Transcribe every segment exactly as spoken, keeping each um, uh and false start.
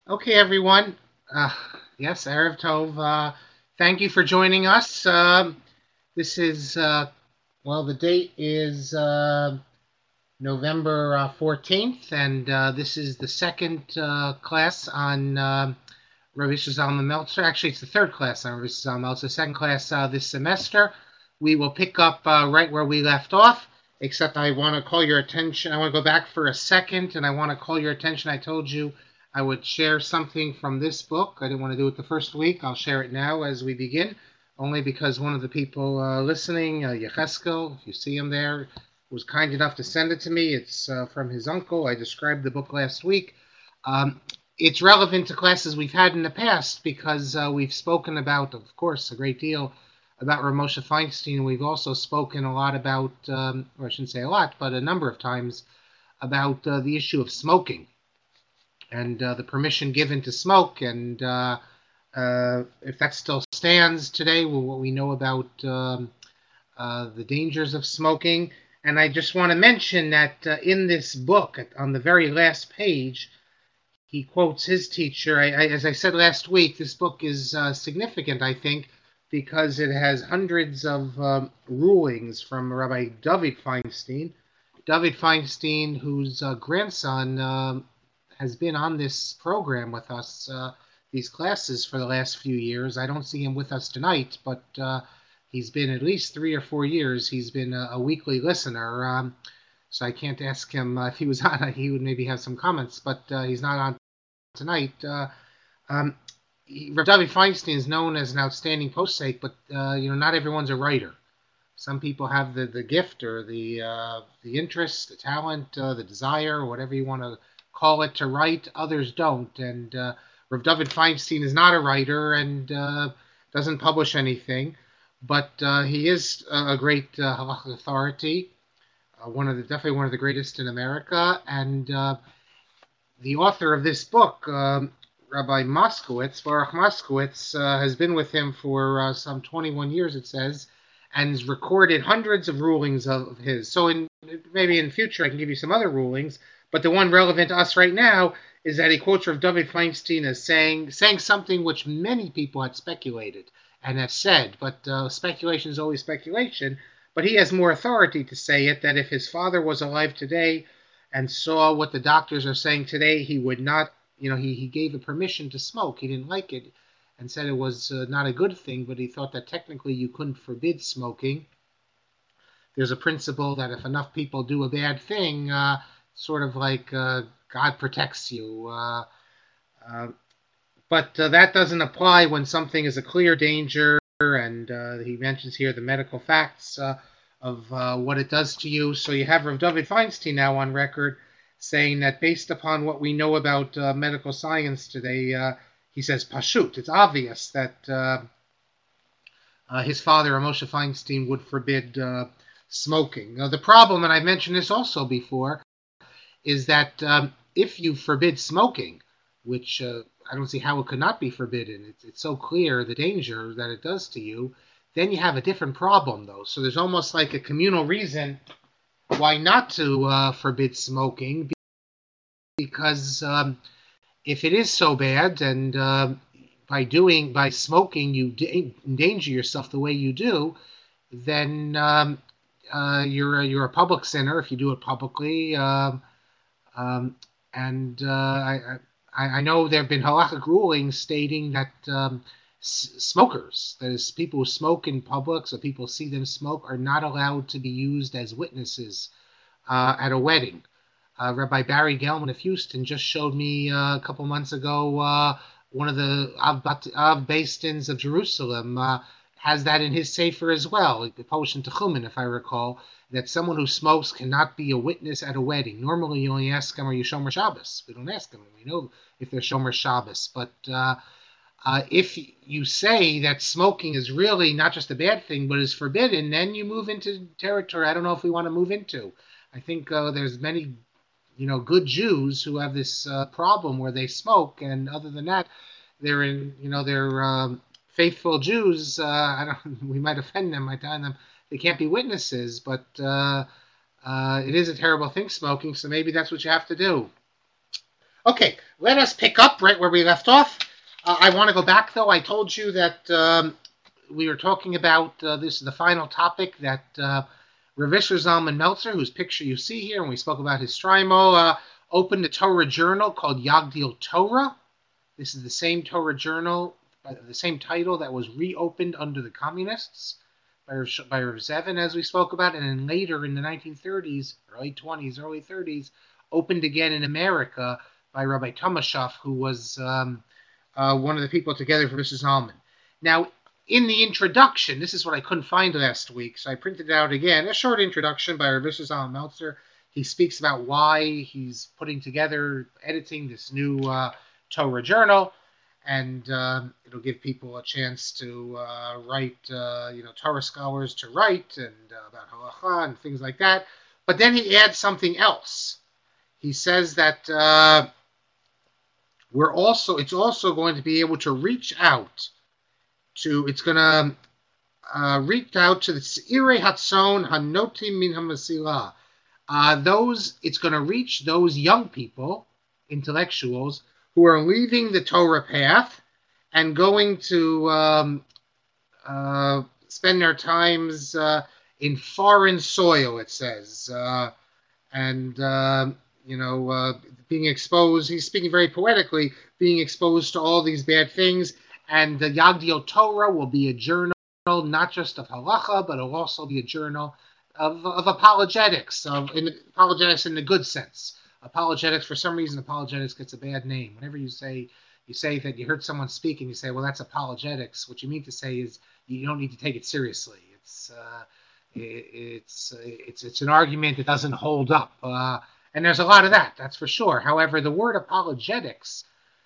Okay, everyone. Uh, yes, Erev Tov. Uh, thank you for joining us. Um, this is, uh, well, the date is uh, November uh, fourteenth, and uh, this is the second uh, class on uh, Rav Yisrael Zalman Meltzer. Actually, it's the third class on Rav Yisrael Zalman Meltzer, second class uh, this semester. We will pick up uh, right where we left off, except I want to call your attention. I want to go back for a second, and I want to call your attention. I told you I would share something from this book. I didn't want to do it the first week. I'll share it now as we begin, only because one of the people uh, listening, uh, Yecheskel, if you see him there, was kind enough to send it to me. It's uh, from his uncle. I described the book last week. Um, it's relevant to classes we've had in the past because uh, we've spoken about, of course, a great deal about Rav Moshe Feinstein. We've also spoken a lot about, um, or I shouldn't say a lot, but a number of times about uh, the issue of smoking and uh, the permission given to smoke, and uh, uh, if that still stands today, well, what we know about um, uh, the dangers of smoking. And I just want to mention that uh, in this book, on the very last page, he quotes his teacher. I, I, as I said last week, this book is uh, significant, I think, because it has hundreds of um, rulings from Rabbi David Feinstein. David Feinstein, whose uh, grandson um, has been on this program with us, uh, these classes for the last few years. I don't see him with us tonight, but uh, he's been at least three or four years. He's been a, a weekly listener, um, so I can't ask him uh, if he was on. He would maybe have some comments, but uh, he's not on tonight. Uh, um, Rav David Feinstein is known as an outstanding posek, but uh, you know, not everyone's a writer. Some people have the, the gift or the uh, the interest, the talent, uh, the desire, or whatever you want to call it, to write. Others don't. And uh, Rav David Feinstein is not a writer and uh, doesn't publish anything, but uh, he is a great uh, halachic authority, uh, one of the definitely one of the greatest in America, and uh, the author of this book, um, Rabbi Moskowitz, Baruch Moskowitz, uh, has been with him for uh, some twenty-one years, it says, and has recorded hundreds of rulings of his. So in, maybe in the future I can give you some other rulings, but the one relevant to us right now is that he quotes Rav David Feinstein as saying, saying something which many people had speculated and have said, but uh, speculation is always speculation, but he has more authority to say it, that if his father was alive today and saw what the doctors are saying today, he would not, you know, he, he gave a permission to smoke. He didn't like it and said it was uh, not a good thing, but he thought that technically you couldn't forbid smoking. There's a principle that if enough people do a bad thing, uh, sort of like uh, God protects you. Uh, uh, but uh, that doesn't apply when something is a clear danger, and uh, he mentions here the medical facts uh, of uh, what it does to you. So you have Rav David Feinstein now on record saying that based upon what we know about uh, medical science today, uh, he says, Pashut, it's obvious that uh, uh, his father, Moshe Feinstein, would forbid uh, smoking. Now, the problem, and I mentioned this also before, is that um, if you forbid smoking, which uh, I don't see how it could not be forbidden, it's, it's so clear the danger that it does to you, then you have a different problem, though. So there's almost like a communal reason why not to uh, forbid smoking, because um, if it is so bad, and uh, by doing by smoking you da- endanger yourself the way you do, then um, uh, you're you're a public sinner if you do it publicly. Um, um, and uh, I, I I know there have been halachic rulings stating that um, s- smokers, that is, people who smoke in public, so people see them smoke, are not allowed to be used as witnesses uh, at a wedding. Uh, Rabbi Barry Gelman of Houston just showed me uh, a couple months ago uh, one of the Av, Av Beis of Jerusalem uh, has that in his sefer as well, published in Techumen, if I recall, that someone who smokes cannot be a witness at a wedding. Normally, you only ask them, are you Shomer Shabbos? We don't ask them. We know if they're Shomer Shabbos. But uh, uh, if you say that smoking is really not just a bad thing, but is forbidden, then you move into territory I don't know if we want to move into. I think uh, there's many you know, good Jews who have this uh, problem where they smoke, and other than that, they're in, you know, they're um, faithful Jews. Uh, I don't, we might offend them by telling them they can't be witnesses, but uh, uh, it is a terrible thing, smoking. So maybe that's what you have to do. Okay, let us pick up right where we left off. Uh, I want to go back, though. I told you that um, we were talking about uh, this is the final topic that uh, Rav Isser Zalman Meltzer, whose picture you see here, and we spoke about his strimo, uh, opened a Torah journal called Yagdil Torah. This is the same Torah journal, uh, the same title that was reopened under the communists by Rav, by Rav Zevin, as we spoke about, and then later in the nineteen thirties, early twenties, early thirties, opened again in America by Rabbi Tomashov, who was um, uh, one of the people together for Missus Zalman. Now, in the introduction, this is what I couldn't find last week, so I printed it out again. A short introduction by Rav Isser Zalman Meltzer. He speaks about why he's putting together, editing this new uh, Torah journal, and um, it'll give people a chance to uh, write, uh, you know, Torah scholars to write and uh, about halacha and things like that. But then he adds something else. He says that uh, we're also, it's also going to be able to reach out to, it's going to uh, reach out to the Seirei Hatzon Hanotim Min HaMasilah. Uh, those, it's going to reach those young people, intellectuals, who are leaving the Torah path and going to um, uh, spend their times uh, in foreign soil, it says, uh, and, uh, you know, uh, being exposed, he's speaking very poetically, being exposed to all these bad things, and the Yagdil Torah will be a journal, not just of halacha, but it'll also be a journal of, of apologetics, of in, apologetics in the good sense. Apologetics, for some reason, apologetics gets a bad name. Whenever you say you say that you heard someone speak and you say, well, that's apologetics, what you mean to say is you don't need to take it seriously. It's uh, it, it's it's it's an argument that doesn't hold up, uh, and there's a lot of that. That's for sure. However, the word apologetics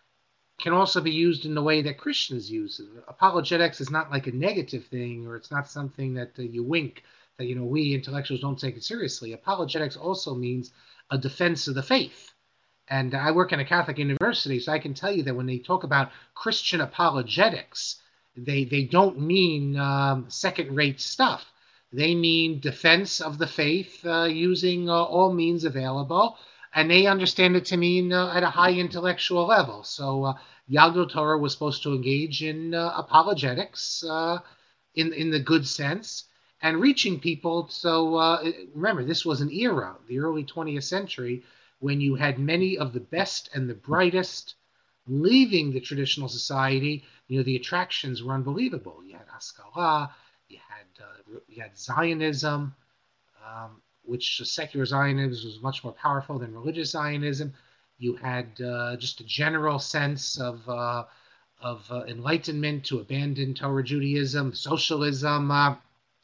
can also be used in the way that Christians use it. Apologetics is not like a negative thing, or it's not something that uh, you wink that you know we intellectuals don't take it seriously. Apologetics also means a defense of the faith. And I work in a Catholic university, so I can tell you that when they talk about Christian apologetics, they, they don't mean um, second-rate stuff. They mean defense of the faith uh, using uh, all means available, and they understand it to mean uh, at a high intellectual level. So uh, Yagdil Torah was supposed to engage in uh, apologetics uh, in, in the good sense, and reaching people. So uh, remember, this was an era, the early twentieth century, when you had many of the best and the brightest leaving the traditional society. You know, the attractions were unbelievable. You had Haskalah, you had uh, you had Zionism, um, which secular Zionism was much more powerful than religious Zionism. You had uh, just a general sense of uh, of uh, enlightenment to abandon Torah Judaism, socialism. Uh,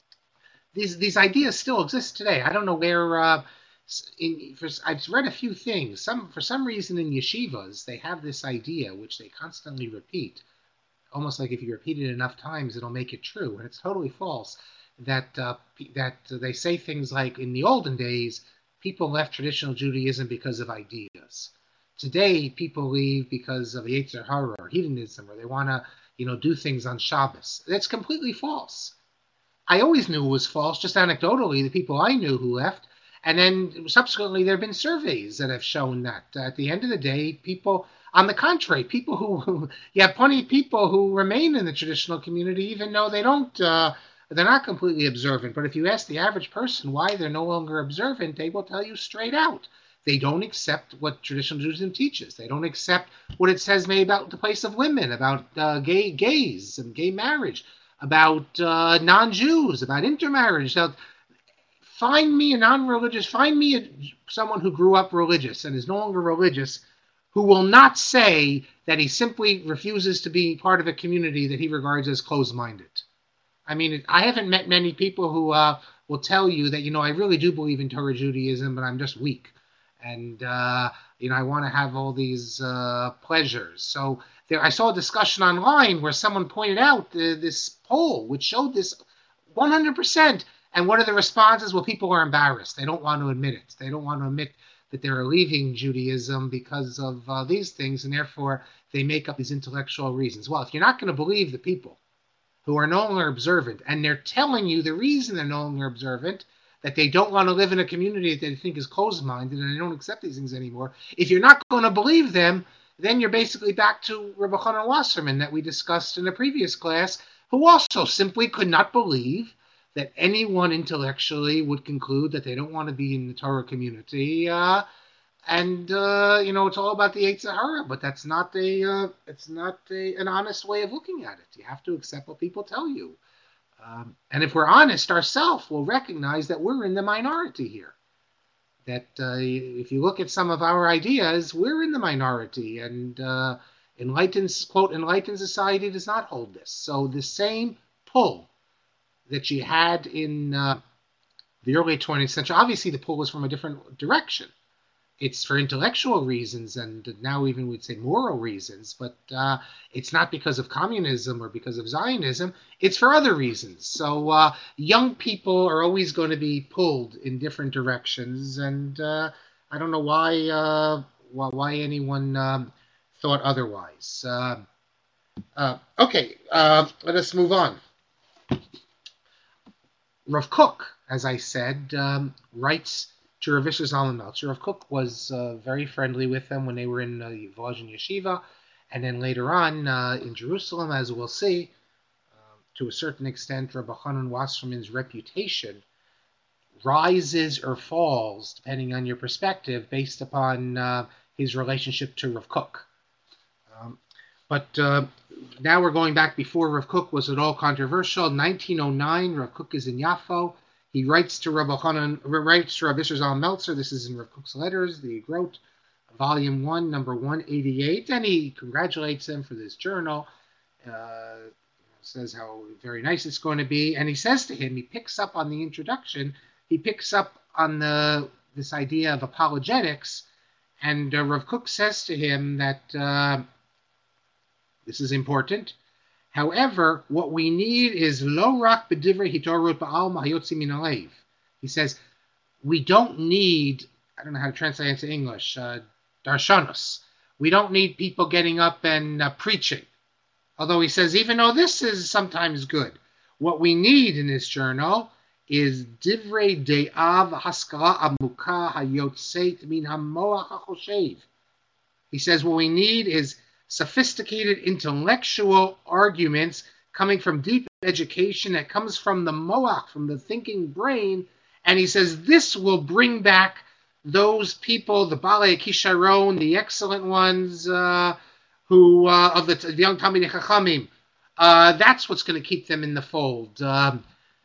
These these ideas still exist today. I don't know where. Uh, in, for, I've read a few things. Some for some reason in yeshivas they have this idea which they constantly repeat, almost like if you repeat it enough times it'll make it true, and it's totally false. That uh, that they say things like in the olden days people left traditional Judaism because of ideas. Today people leave because of Yetzer Hara or hedonism, or they want to you know do things on Shabbos. That's completely false. I always knew it was false, just anecdotally, the people I knew who left. And then subsequently, there have been surveys that have shown that uh, at the end of the day, people, on the contrary, people who, you have plenty of people who remain in the traditional community, even though they don't, uh, they're not completely observant. But if you ask the average person why they're no longer observant, they will tell you straight out. They don't accept what traditional Judaism teaches. They don't accept what it says maybe about the place of women, about uh, gay gays and gay marriage, about uh, non-Jews, about intermarriage. So find me a non-religious, find me a, someone who grew up religious and is no longer religious, who will not say that he simply refuses to be part of a community that he regards as closed-minded. I mean, I haven't met many people who uh, will tell you that, you know, I really do believe in Torah Judaism, but I'm just weak. And, uh, you know, I want to have all these uh, pleasures. So there, I saw a discussion online where someone pointed out uh, this poll, which showed this one hundred percent. And what are the responses? Well, people are embarrassed. They don't want to admit it. They don't want to admit that they're leaving Judaism because of uh, these things, and therefore they make up these intellectual reasons. Well, if you're not going to believe the people who are no longer observant, and they're telling you the reason they're no longer observant, that they don't want to live in a community that they think is closed-minded and they don't accept these things anymore, if you're not going to believe them, then you're basically back to Rabbi Chanan Wasserman that we discussed in a previous class, who also simply could not believe that anyone intellectually would conclude that they don't want to be in the Torah community, uh, and uh, you know it's all about the Yetzer Hara, but that's not a uh, it's not a, an honest way of looking at it. You have to accept what people tell you, um, and if we're honest ourselves, we'll recognize that we're in the minority here. That uh, if you look at some of our ideas, we're in the minority, and uh, enlightened quote enlightened society does not hold this. So the same pull that you had in uh, the early twentieth century, obviously the pull was from a different direction. It's for intellectual reasons, and now even we'd say moral reasons, but uh, it's not because of communism or because of Zionism. It's for other reasons. So uh, young people are always going to be pulled in different directions, and uh, I don't know why uh, why anyone um, thought otherwise. Uh, uh, okay, uh, let us move on. Rav Kook, as I said, um, writes to Rav Isser Zalman Meltzer. Rav Kook was uh, very friendly with them when they were in uh, Volozhin Yeshiva, and then later on uh, in Jerusalem, as we'll see, uh, to a certain extent, Rabbi Chanan Wasserman's reputation rises or falls, depending on your perspective, based upon uh, his relationship to Rav Kook. Um, but uh, now we're going back before Rav Kook was at all controversial. nineteen oh nine, Rav Kook is in Yafo. He writes to Rabbi Chanan, writes to Rabbi Isser Zalman Meltzer. This is in Rav Kook's letters, the Grot, volume one, number one eighty-eight, and he congratulates him for this journal. Uh, says how very nice it's going to be, and he says to him, he picks up on the introduction. He picks up on the this idea of apologetics, and uh, Rav Kook says to him that uh, this is important. However, what we need is lo rak b'divrei hitorut ba'alma hayotzi min halev. He says, we don't need, I don't know how to translate it into English, uh, darshanos. We don't need people getting up and uh, preaching. Although he says, even though this is sometimes good, what we need in this journal is divrei de'av haskara amuka hayotzeit min hamoach hachoshev. He says, what we need is sophisticated intellectual arguments coming from deep education that comes from the moach, from the thinking brain. And he says this will bring back those people, the Balei Kisharon, the excellent ones uh, who uh, of the, the young Talmidei Chachamim. Uh, that's what's going to keep them in the fold. Um,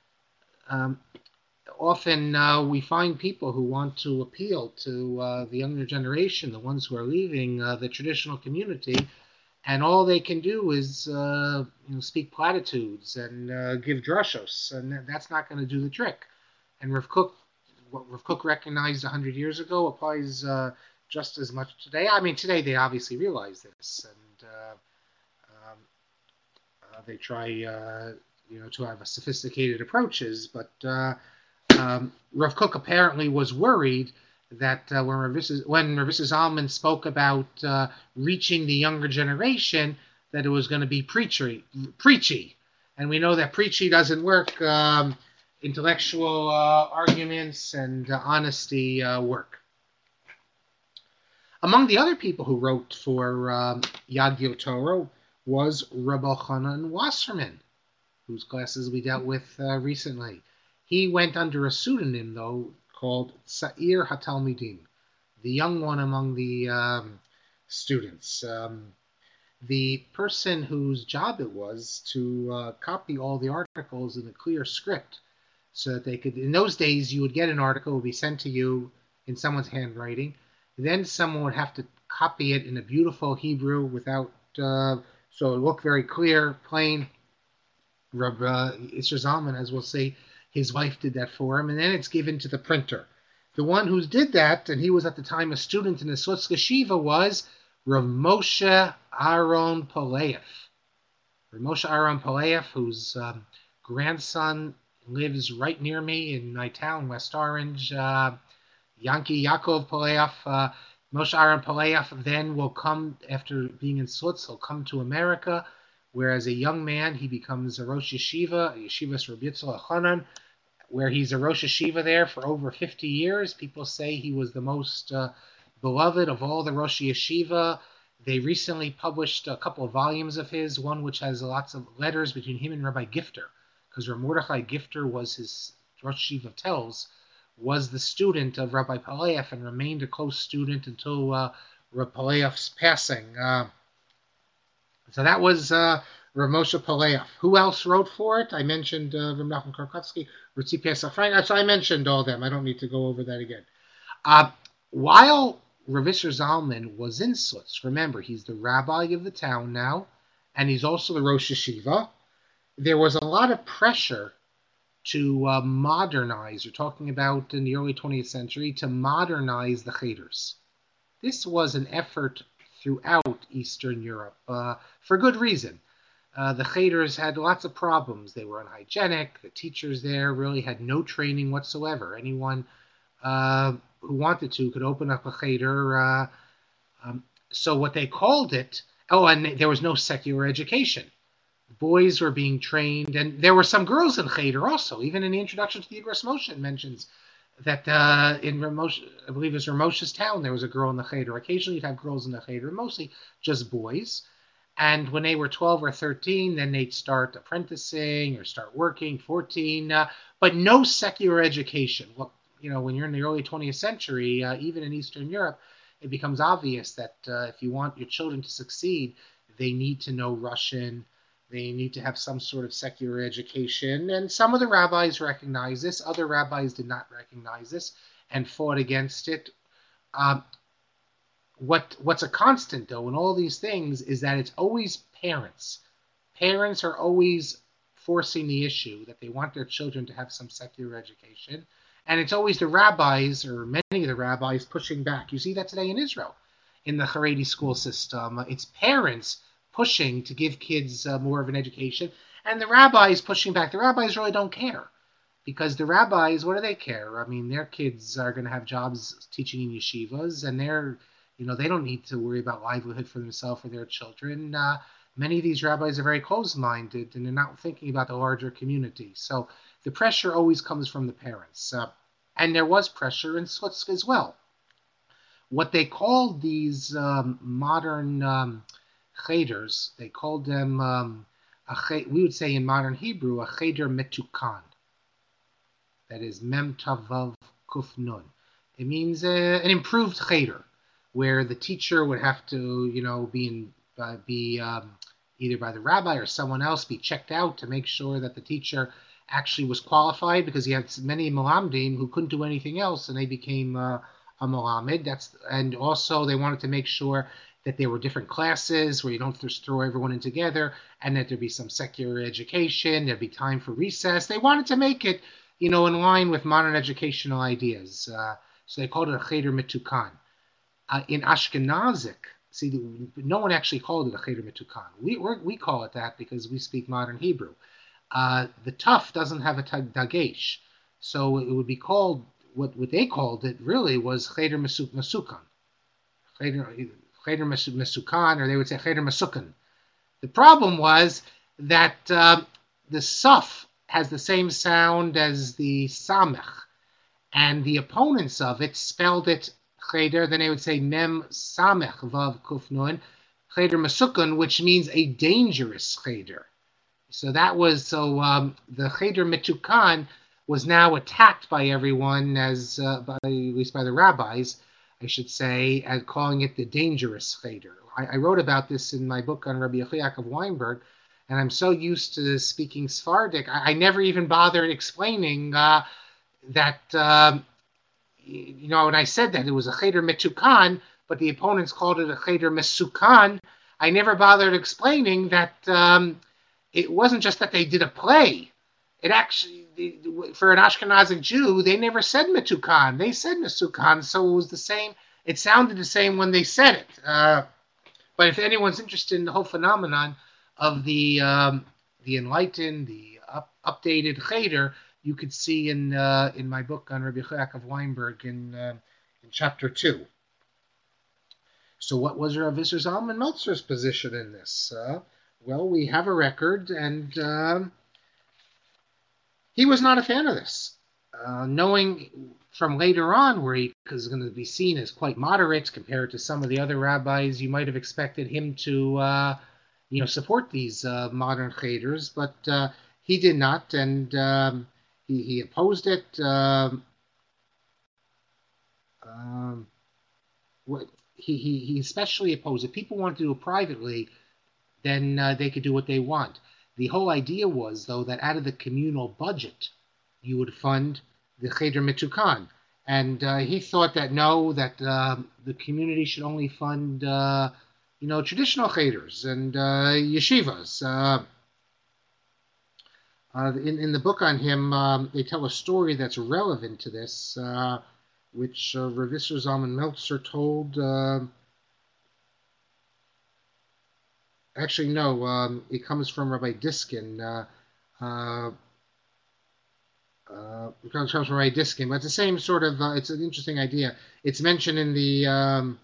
um, often uh, we find people who want to appeal to uh, the younger generation, the ones who are leaving uh, the traditional community, and all they can do is uh, you know, speak platitudes and uh, give drushos, and that's not going to do the trick. And Rav Kook, what Rav Kook recognized one hundred years ago applies uh, just as much today. I mean, today they obviously realize this, and uh, um, uh, they try uh, you know, to have a sophisticated approaches, but uh, Um, Rav Kook apparently was worried that uh, when Rav Isser, when Rav Isser Zalman spoke about uh, reaching the younger generation, that it was going to be preachy, preachy. And we know that preachy doesn't work. Um, intellectual uh, arguments and uh, honesty uh, work. Among the other people who wrote for um, Yad Torah was Rabbi Chanan Wasserman, whose classes we dealt with uh, recently. He went under a pseudonym, though, called Sa'ir HaTalmidim, the young one among the um, students. Um, the person whose job it was to uh, copy all the articles in a clear script so that they could, in those days, you would get an article, it would be sent to you in someone's handwriting. Then someone would have to copy it in a beautiful Hebrew without, uh, so it looked very clear, plain. Rabbi uh, Isser Zalman, as we'll see, his wife did that for him, and then it's given to the printer. The one who did that, and he was at the time a student in the Slutsk Yeshiva, was Rav Moshe Aaron Poleyev. Rav Moshe Aaron Poleyev, whose um, grandson lives right near me in my town, West Orange, uh, Yanki Yaakov Poleyev. Uh, Moshe Aaron Poleyev then will come, after being in Slutsk, he'll come to America, where as a young man he becomes a Rosh Yeshiva, a Yeshivas Rabbi Yitzchak Hanan, where he's a Rosh Hashiva there for over fifty years. People say he was the most uh, beloved of all the Rosh Yeshiva. They recently published a couple of volumes of his, one which has lots of letters between him and Rabbi Gifter, because Rav Mordechai Gifter was his Rosh Yeshiva of Telz, was the student of Rabbi Palev and remained a close student until uh, Rabbi Palev's passing. Uh, so that was uh, Rav Moshe Palev. Who else wrote for it? I mentioned uh, Rav Nachum Karkovsky, Ritzi Pesach Frank. So I mentioned all of them. I don't need to go over that again. Uh, while Rav Isser Zalman was in Slutsk, remember, he's the rabbi of the town now, and he's also the Rosh Yeshiva. There was a lot of pressure to uh, modernize, you're talking about in the early twentieth century, to modernize the Cheders. This was an effort throughout Eastern Europe, uh, for good reason. Uh, the Cheders had lots of problems. They were unhygienic. The teachers there really had no training whatsoever. Anyone uh, who wanted to could open up a Cheder. Uh, um, so what they called it, oh, and there was no secular education. Boys were being trained, and there were some girls in Cheder also. Even in the introduction to the Igros Moshe, it mentions that uh, in Ramosh, I believe it was Ramosha's town, there was a girl in the Cheder. Occasionally you'd have girls in the Cheder, mostly just boys. And when they were twelve or thirteen, then they'd start apprenticing or start working, fourteen, uh, but no secular education. Well, you know, when you're in the early twentieth century, uh, even in Eastern Europe, it becomes obvious that uh, if you want your children to succeed, they need to know Russian. They need to have some sort of secular education. And some of the rabbis recognize this. Other rabbis did not recognize this and fought against it. Um, what What's a constant, though, in all these things is that it's always parents. Parents are always forcing the issue that they want their children to have some secular education. And it's always the rabbis, or many of the rabbis, pushing back. You see that today in Israel, in the Haredi school system. It's parents pushing to give kids uh, more of an education, and the rabbis pushing back. The rabbis really don't care, because the rabbis, what do they care? I mean, their kids are going to have jobs teaching in yeshivas, and they're, you know, they don't need to worry about livelihood for themselves or their children. Uh, many of these rabbis are very closed-minded, and they're not thinking about the larger community. So the pressure always comes from the parents, uh, and there was pressure in Slutsk as well. What they called these um, modern um, Cheders, they called them, um, a, we would say in modern Hebrew, a Cheder Metukan. That is Mem Tavav Kuf Nun. It means uh, an improved Cheder, where the teacher would have to, you know, be, in, uh, be um, either by the rabbi or someone else, be checked out to make sure that the teacher actually was qualified, because he had many Malamdim who couldn't do anything else, and they became uh, a Malamed. That's, and also they wanted to make sure that there were different classes where you don't just throw everyone in together, and that there'd be some secular education, there'd be time for recess. They wanted to make it, you know, in line with modern educational ideas. Uh, so they called it a Cheder Metukan. Uh, in Ashkenazic, see, no one actually called it a Cheder Metukan. We we're, we call it that because we speak modern Hebrew. Uh, the Tuf doesn't have a dagesh, so it would be called, what, what they called it really was Cheder Mesukan. Cheder Cheder Mesukan, or they would say Cheder Mesukan. The problem was that uh, the Suf has the same sound as the Samech, and the opponents of it spelled it Cheder, then they would say Mem Samech Vav Kuf Nun, Cheder Mesukan, which means a dangerous Cheder. So that was, so um, the Cheder Metukan was now attacked by everyone, as uh, by, at least by the rabbis, I should say, as calling it the dangerous Cheder. I, I wrote about this in my book on Rabbi Yechiakov Weinberg, and I'm so used to speaking Sephardic, I, I never even bothered explaining uh, that, um, you know, when I said that it was a Cheder Metukan, but the opponents called it a Cheder Mesukan, I never bothered explaining that um, it wasn't just that they did a play. It actually, for an Ashkenazic Jew, they never said Metukan. They said Mesukan, so it was the same. It sounded the same when they said it. Uh, but if anyone's interested in the whole phenomenon of the um, the enlightened, the up, updated Cheder, you could see in uh, in my book on Rabbi Yaakov Weinberg in uh, in chapter two. So, what was Rav Isser Zalman Meltzer's position in this? Uh, well, we have a record, and um, he was not a fan of this. uh, knowing from later on where he is going to be seen as quite moderate compared to some of the other rabbis, you might have expected him to, uh, you know, support these uh, modern cheders, but uh, he did not, and um, he, he opposed it. Um, um, what he, he he especially opposed it. People wanted to do it privately, then uh, they could do what they want. The whole idea was, though, that out of the communal budget, you would fund the Cheder Mitukan. And uh, he thought that no, that uh, the community should only fund, uh, you know, traditional Cheders and uh, yeshivas. Uh, uh, in, in the book on him, um, they tell a story that's relevant to this, uh, which uh, Rav Isser Zalman Meltzer told. Uh, Actually, no. Um, it comes from Rabbi Diskin. Uh, uh, uh, it comes from Rabbi Diskin, but it's the same sort of. Uh, it's an interesting idea. It's mentioned in the um,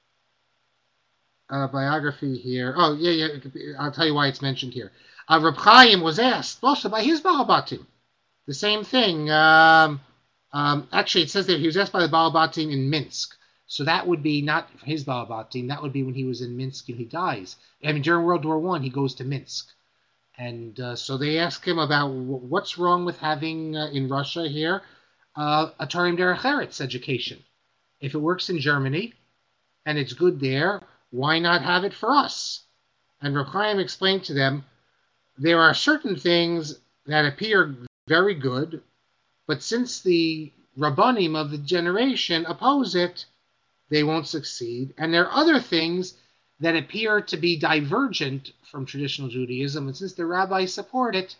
uh, biography here. Oh, yeah, yeah. I'll tell you why it's mentioned here. Uh, Reb Chaim was asked also by his Balabatim. The same thing. Um, um, actually, it says that he was asked by the Balabatim in Minsk. So that would be not his Balabatim. That would be when he was in Minsk and he dies. I mean, during World War One, he goes to Minsk. And uh, so they ask him about what's wrong with having, uh, in Russia here, uh, a Tarim Derech Eretz education. If it works in Germany and it's good there, why not have it for us? And Reb Chaim explained to them, there are certain things that appear very good, but since the Rabbanim of the generation oppose it, they won't succeed. And there are other things that appear to be divergent from traditional Judaism, and since the rabbis support it,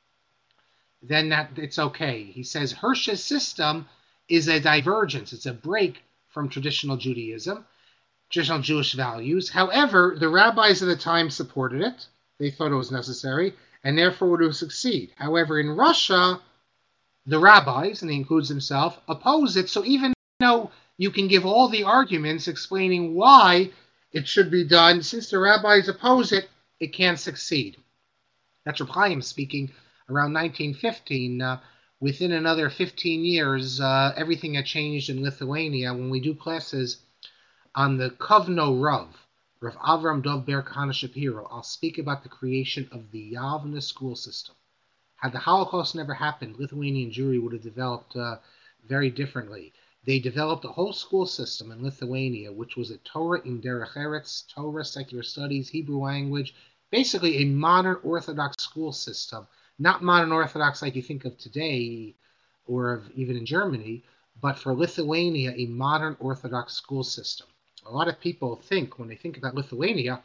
then that it's okay. He says Hirsch's system is a divergence. It's a break from traditional Judaism, traditional Jewish values. However, the rabbis of the time supported it. They thought it was necessary, and therefore would succeed. However, in Russia, the rabbis, and he includes himself, oppose it. So even though you can give all the arguments explaining why it should be done, since the rabbis oppose it, it can't succeed. That's Reb Chaim speaking around nineteen fifteen. Uh, within another fifteen years, uh, everything had changed in Lithuania. When we do classes on the Kovno Rav, Rav Avram Dov Ber Kahana Shapiro, I'll speak about the creation of the Yavna school system. Had the Holocaust never happened, Lithuanian Jewry would have developed uh, very differently. They developed a whole school system in Lithuania, which was a Torah in Derech Eretz, Torah, secular studies, Hebrew language, basically a modern Orthodox school system. Not modern Orthodox like you think of today or of even in Germany, but for Lithuania, a modern Orthodox school system. A lot of people think, when they think about Lithuania,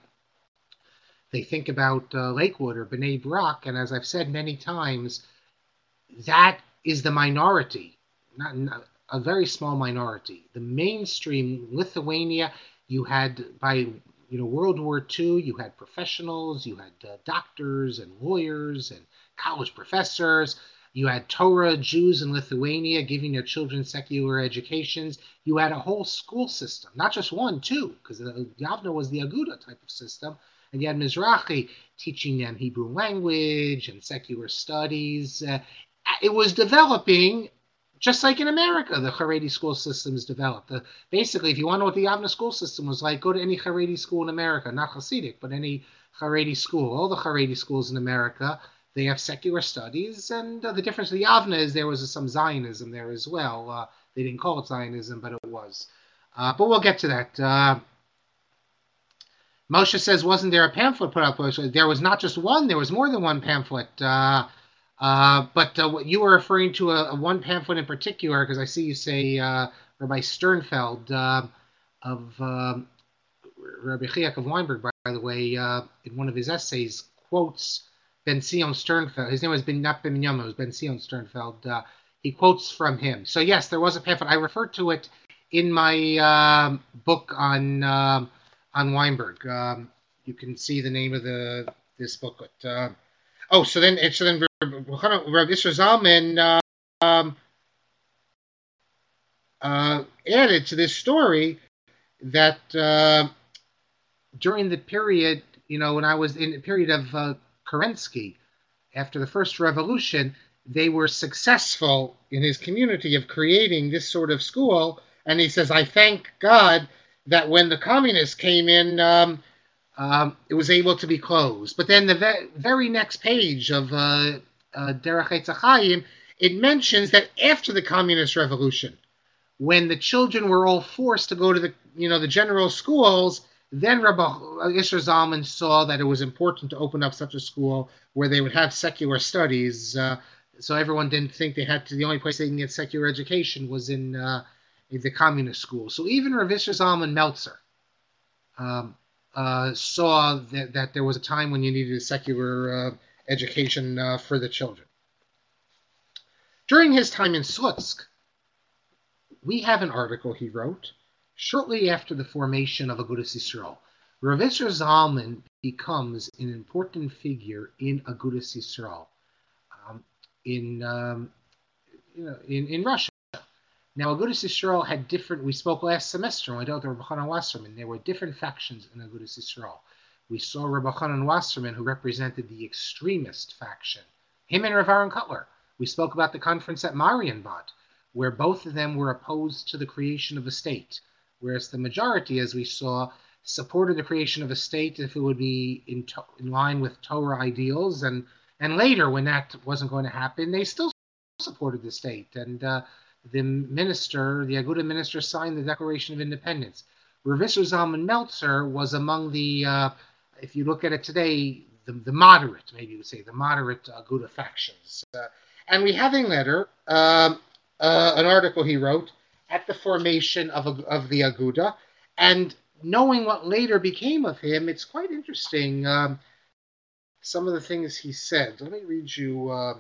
they think about uh, Lakewood or Bnei Brak, and as I've said many times, that is the minority, not, not a very small minority. The mainstream Lithuania, you had by you know World War Two, you had professionals, you had uh, doctors and lawyers and college professors. You had Torah Jews in Lithuania giving their children secular educations. You had a whole school system, not just one, two, because Yavna was the Aguda type of system. And you had Mizrahi teaching them Hebrew language and secular studies. Uh, it was developing just like in America, the Haredi school system is developed. Uh, basically, if you want to know what the Yavna school system was like, go to any Haredi school in America, not Hasidic, but any Haredi school. All the Haredi schools in America, they have secular studies, and uh, the difference with Yavna is there was some Zionism there as well. Uh, they didn't call it Zionism, but it was. Uh, but we'll get to that. Uh, Moshe says, wasn't there a pamphlet put up? There was not just one, there was more than one pamphlet. Uh, uh, but uh, you were referring to a, a one pamphlet in particular, because I see you say uh, Rabbi Sternfeld uh, of uh, Rabbi Chiak of Weinberg, by, by the way, uh, in one of his essays, quotes Ben Sion Sternfeld. His name was Ben, not Ben Minyamin, it was Ben Sion Sternfeld. Uh, he quotes from him. So yes, there was a pamphlet. I referred to it in my uh, book on uh, on Weinberg. Um, you can see the name of the this booklet. Uh, oh, so then so then Rav Isser Zalman uh, um, uh, added to this story that uh, during the period, you know, when I was in the period of uh, Kerensky, after the first revolution, they were successful in his community of creating this sort of school. And he says, I thank God that when the communists came in, um, um, it was able to be closed. But then the ve- very next page of uh, uh, Derech Eitz Chaim, it mentions that after the communist revolution, when the children were all forced to go to the, you know, the general schools, then Rabbi Isser Zalman saw that it was important to open up such a school where they would have secular studies, uh, so everyone didn't think they had to. The only place they can get secular education was in, uh, in the communist school. So even Rav Isser Zalman Meltzer um, uh, saw that, that there was a time when you needed a secular uh, education uh, for the children. During his time in Slutsk, we have an article he wrote shortly after the formation of Agudas Yisrael. Rav Isser Zalman becomes an important figure in Agudas Yisrael um, in, um, you know, in in Russia. Now, Agudas Yisrael had different. We spoke last semester when we dealt with Rabbi Chanan Wasserman. There were different factions in Agudas Yisrael. We saw Rabbi Chanan Wasserman, who represented the extremist faction. Him and Rav Aaron Kotler. We spoke about the conference at Marienbad, where both of them were opposed to the creation of a state, whereas the majority, as we saw, supported the creation of a state if it would be in, to- in line with Torah ideals, and, and later, when that wasn't going to happen, they still supported the state, and uh, the minister, the Aguda minister, signed the Declaration of Independence. Rav Isser Zalman Meltzer was among the, uh, if you look at it today, the, the moderate, maybe you would say, the moderate Aguda factions. Uh, and we have a letter, um, Uh, an article he wrote at the formation of, of the Aguda, and knowing what later became of him, it's quite interesting, um, some of the things he said. Let me read you. Um,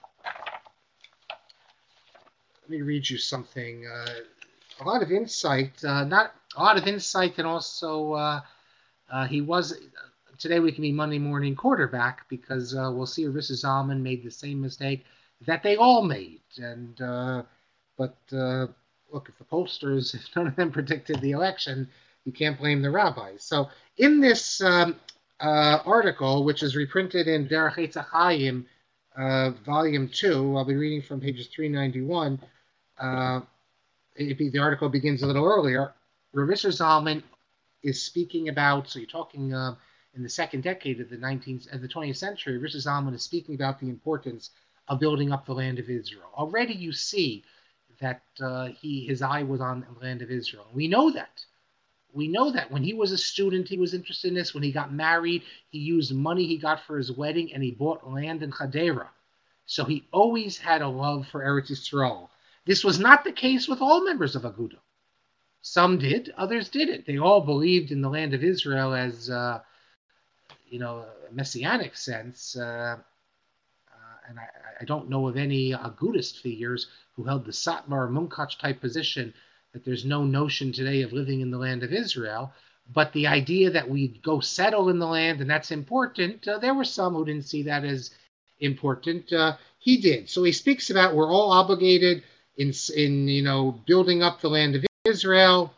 let me read you something. Uh, a lot of insight, uh, not a lot of insight, and also uh, uh, he was. Today we can be Monday morning quarterback because uh, we'll see Rav Isser Zalman made the same mistake that they all made, and. Uh, But uh, look, if the pollsters, if none of them predicted the election, you can't blame the rabbis. So in this um, uh, article, which is reprinted in Derech Eitz Chaim, uh, Volume two, I'll be reading from pages three ninety-one. Uh, it, the article begins a little earlier. Rav Isser Zalman is speaking about, so you're talking uh, in the second decade of the nineteenth, of the twentieth century, Rav Isser Zalman is speaking about the importance of building up the land of Israel. Already you see that uh, he his eye was on the land of Israel. We know that. We know that when he was a student, he was interested in this. When he got married, he used money he got for his wedding, and he bought land in Hadera. So he always had a love for Eretz Yisrael. This was not the case with all members of Aguda. Some did, others didn't. They all believed in the land of Israel as, uh, you know, a messianic sense. Uh, and I, I don't know of any Agudist figures who held the Satmar Munkach type position that there's no notion today of living in the land of Israel. But the idea that we'd go settle in the land and that's important, uh, there were some who didn't see that as important. Uh, he did. So he speaks about we're all obligated in, in you know, building up the land of Israel.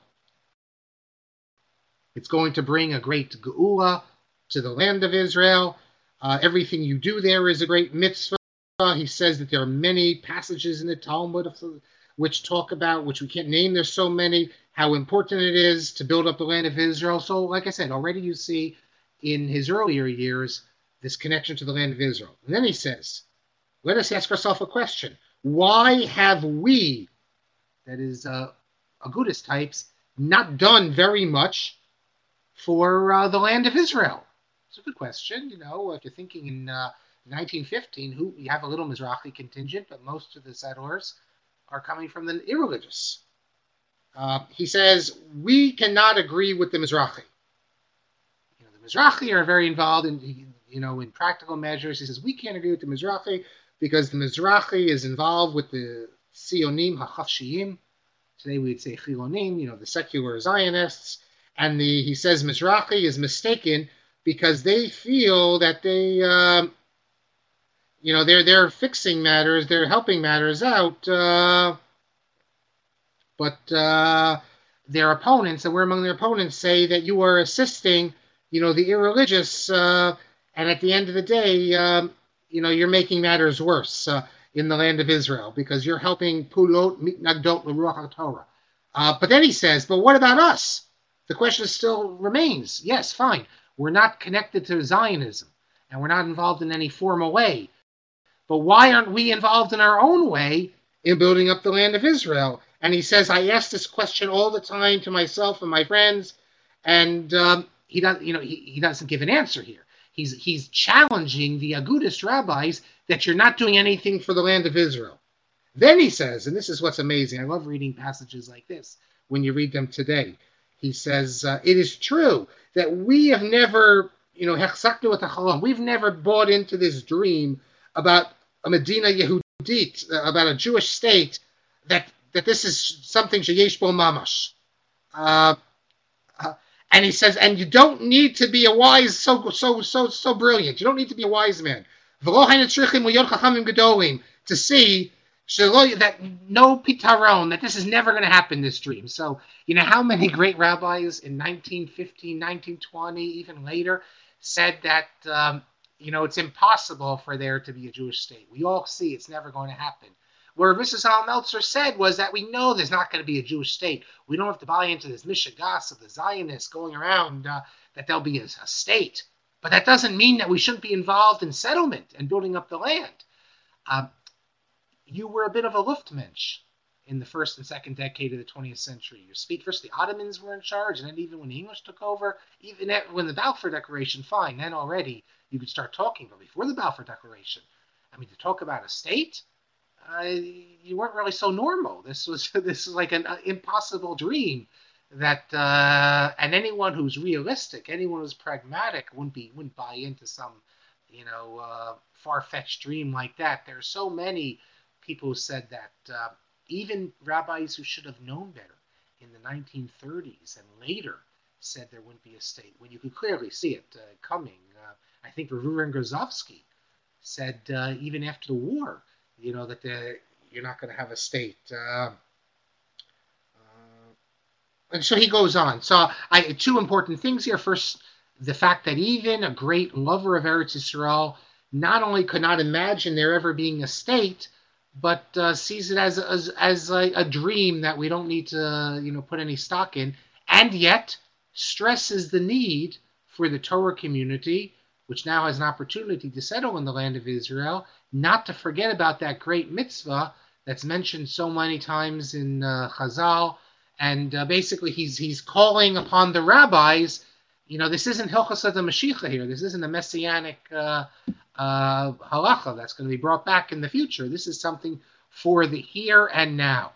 It's going to bring a great geula to the land of Israel. Uh, everything you do there is a great mitzvah. He says that there are many passages in the Talmud which talk about, which we can't name, there's so many, how important it is to build up the land of Israel. So, like I said, already you see in his earlier years this connection to the land of Israel. And then he says, let us ask ourselves a question. Why have we, that is uh, Agudist types, not done very much for uh, the land of Israel? It's a good question. You know, if you're thinking in uh, nineteen fifteen, who you have a little Mizrahi contingent, but most of the settlers are coming from the irreligious. Uh, he says, we cannot agree with the Mizrahi. You know, the Mizrahi are very involved in, you know, in practical measures. He says, we can't agree with the Mizrahi because the Mizrahi is involved with the Sionim HaChafshiyim. Today we'd say Chilonim, you know, the secular Zionists. And the he says Mizrahi is mistaken because they feel that they, um, you know, they're they're fixing matters, they're helping matters out, uh, but uh, their opponents, and we're among their opponents, say that you are assisting, you know, the irreligious, uh, and at the end of the day, um, you know, you're making matters worse. Uh, in the land of Israel because you're helping Pulot Mitnagdot L'Ruach HaTorah. Uh, but then he says, but what about us? The question still remains. Yes, fine. We're not connected to Zionism, and we're not involved in any formal way. But why aren't we involved in our own way in building up the land of Israel? And he says, I ask this question all the time to myself and my friends, and um, he doesn't, you know, he, he doesn't give an answer here. He's he's challenging the Agudist rabbis that you're not doing anything for the land of Israel. Then he says, and this is what's amazing. I love reading passages like this when you read them today. He says, uh, it is true that we have never, you know, we've never bought into this dream about a Medina Yehudit, about a Jewish state, that that this is something sheyesh bo mamash. Uh, uh, and he says, and you don't need to be a wise, so so so so brilliant. You don't need to be a wise man to see that no pitaron, that this is never going to happen, this dream. So, you know, how many great rabbis in nineteen fifteen, nineteen twenty, even later, said that, um, you know, it's impossible for there to be a Jewish state. We all see it's never going to happen. Where Missus Meltzer said was that we know there's not going to be a Jewish state. We don't have to buy into this mishigas of the Zionists going around uh, that there'll be a, a state. But that doesn't mean that we shouldn't be involved in settlement and building up the land. Uh, you were a bit of a Luftmensch in the first and second decade of the twentieth century. You speak first, the Ottomans were in charge, and then even when the English took over, even at, when the Balfour Declaration, fine, then already you could start talking. But before the Balfour Declaration, I mean, to talk about a state, uh, you weren't really so normal. This was this is like an uh, impossible dream that, uh, and anyone who's realistic, anyone who's pragmatic, wouldn't be wouldn't buy into some, you know, uh, far-fetched dream like that. There are so many people who said that. Uh, even rabbis who should have known better in the nineteen thirties and later said there wouldn't be a state when you could clearly see it uh, coming. Uh, I think Reuven Grozovsky said uh, even after the war, you know, that the, you're not going to have a state. Uh, uh, and so he goes on. So I, two important things here. First, the fact that even a great lover of Eretz Yisrael not only could not imagine there ever being a state, but uh, sees it as as, as a, a dream that we don't need to, you know, put any stock in, and yet stresses the need for the Torah community, which now has an opportunity to settle in the land of Israel, not to forget about that great mitzvah that's mentioned so many times in uh, Chazal, and uh, basically he's he's calling upon the rabbis. You know, this isn't Hilchos HaMashiach here. This isn't a messianic uh, uh, halacha that's going to be brought back in the future. This is something for the here and now.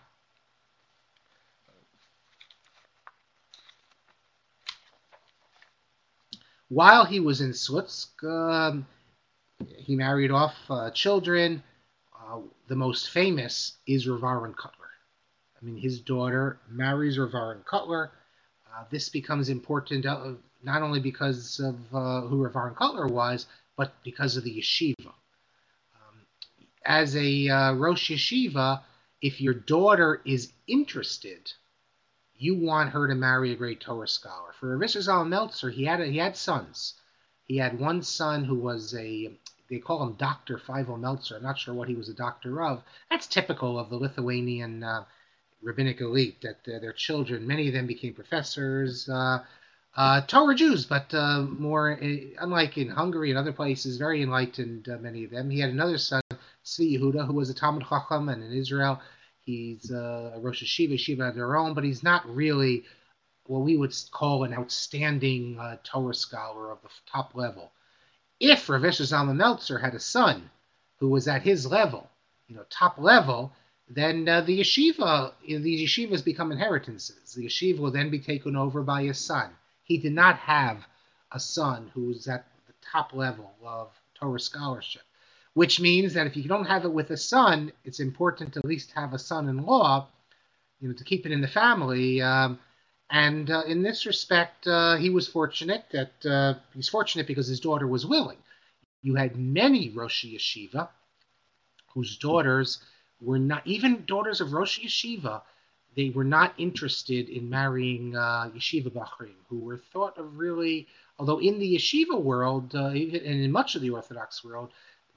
While he was in Slutsk, um, he married off uh, children. Uh, the most famous is Rav Aaron Kotler. I mean, his daughter marries Rav Aaron Kotler. Uh, this becomes important uh, not only because of uh, who Rav Aaron Kotler was, but because of the yeshiva. Um, as a uh, Rosh Yeshiva, if your daughter is interested, you want her to marry a great Torah scholar. For Rav Yisrael Meltzer, he had a, he had sons. He had one son who was a, they call him Doctor Feivel Meltzer. I'm not sure what he was a doctor of. That's typical of the Lithuanian uh, rabbinic elite, that uh, their children, many of them became professors, uh, uh, Torah Jews, but uh, more, uh, unlike in Hungary and other places, very enlightened, uh, many of them. He had another son, Tzvi Yehuda, who was a Talmud Chacham, and in Israel, he's uh, a Rosh Yeshiva, Yeshiva Doron, but he's not really what we would call an outstanding uh, Torah scholar of the top level. If Rav Zalman Meltzer had a son who was at his level, you know, top level, then uh, the yeshiva, you know, these yeshivas become inheritances. The yeshiva will then be taken over by his son. He did not have a son who was at the top level of Torah scholarship, which means that if you don't have it with a son, it's important to at least have a son-in-law, you know, to keep it in the family. Um, and uh, in this respect, uh, he was fortunate that uh, he's fortunate because his daughter was willing. You had many Rosh Yeshiva whose daughters were not, even daughters of Rosh Yeshiva, they were not interested in marrying uh, Yeshiva Bachrim, who were thought of really, although in the Yeshiva world, uh, and in much of the Orthodox world,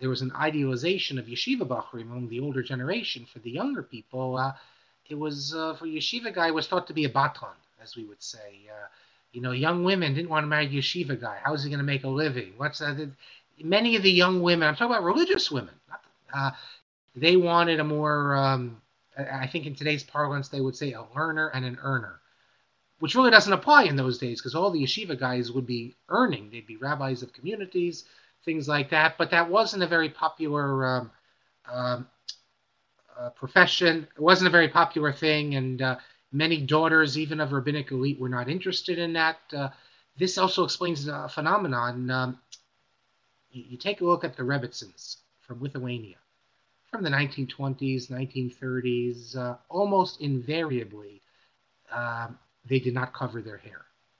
there was an idealization of yeshiva bachurim among the older generation. For the younger people, uh, it was uh, for yeshiva guy was thought to be a baton, as we would say. Uh, you know, young women didn't want to marry a yeshiva guy. How is he going to make a living? What's uh, the, many of the young women? I'm talking about religious women. Uh, they wanted a more, um, I think in today's parlance they would say a learner and an earner, which really doesn't apply in those days because all the yeshiva guys would be earning. They'd be rabbis of communities, things like that. But that wasn't a very popular um, um, uh, profession. It wasn't a very popular thing, and uh, many daughters, even of rabbinic elite, were not interested in that. Uh, this also explains a phenomenon. Um, you, you take a look at the Rebbitzins from Lithuania, from the nineteen twenties, nineteen thirties, uh, almost invariably, uh, they did not cover their hair.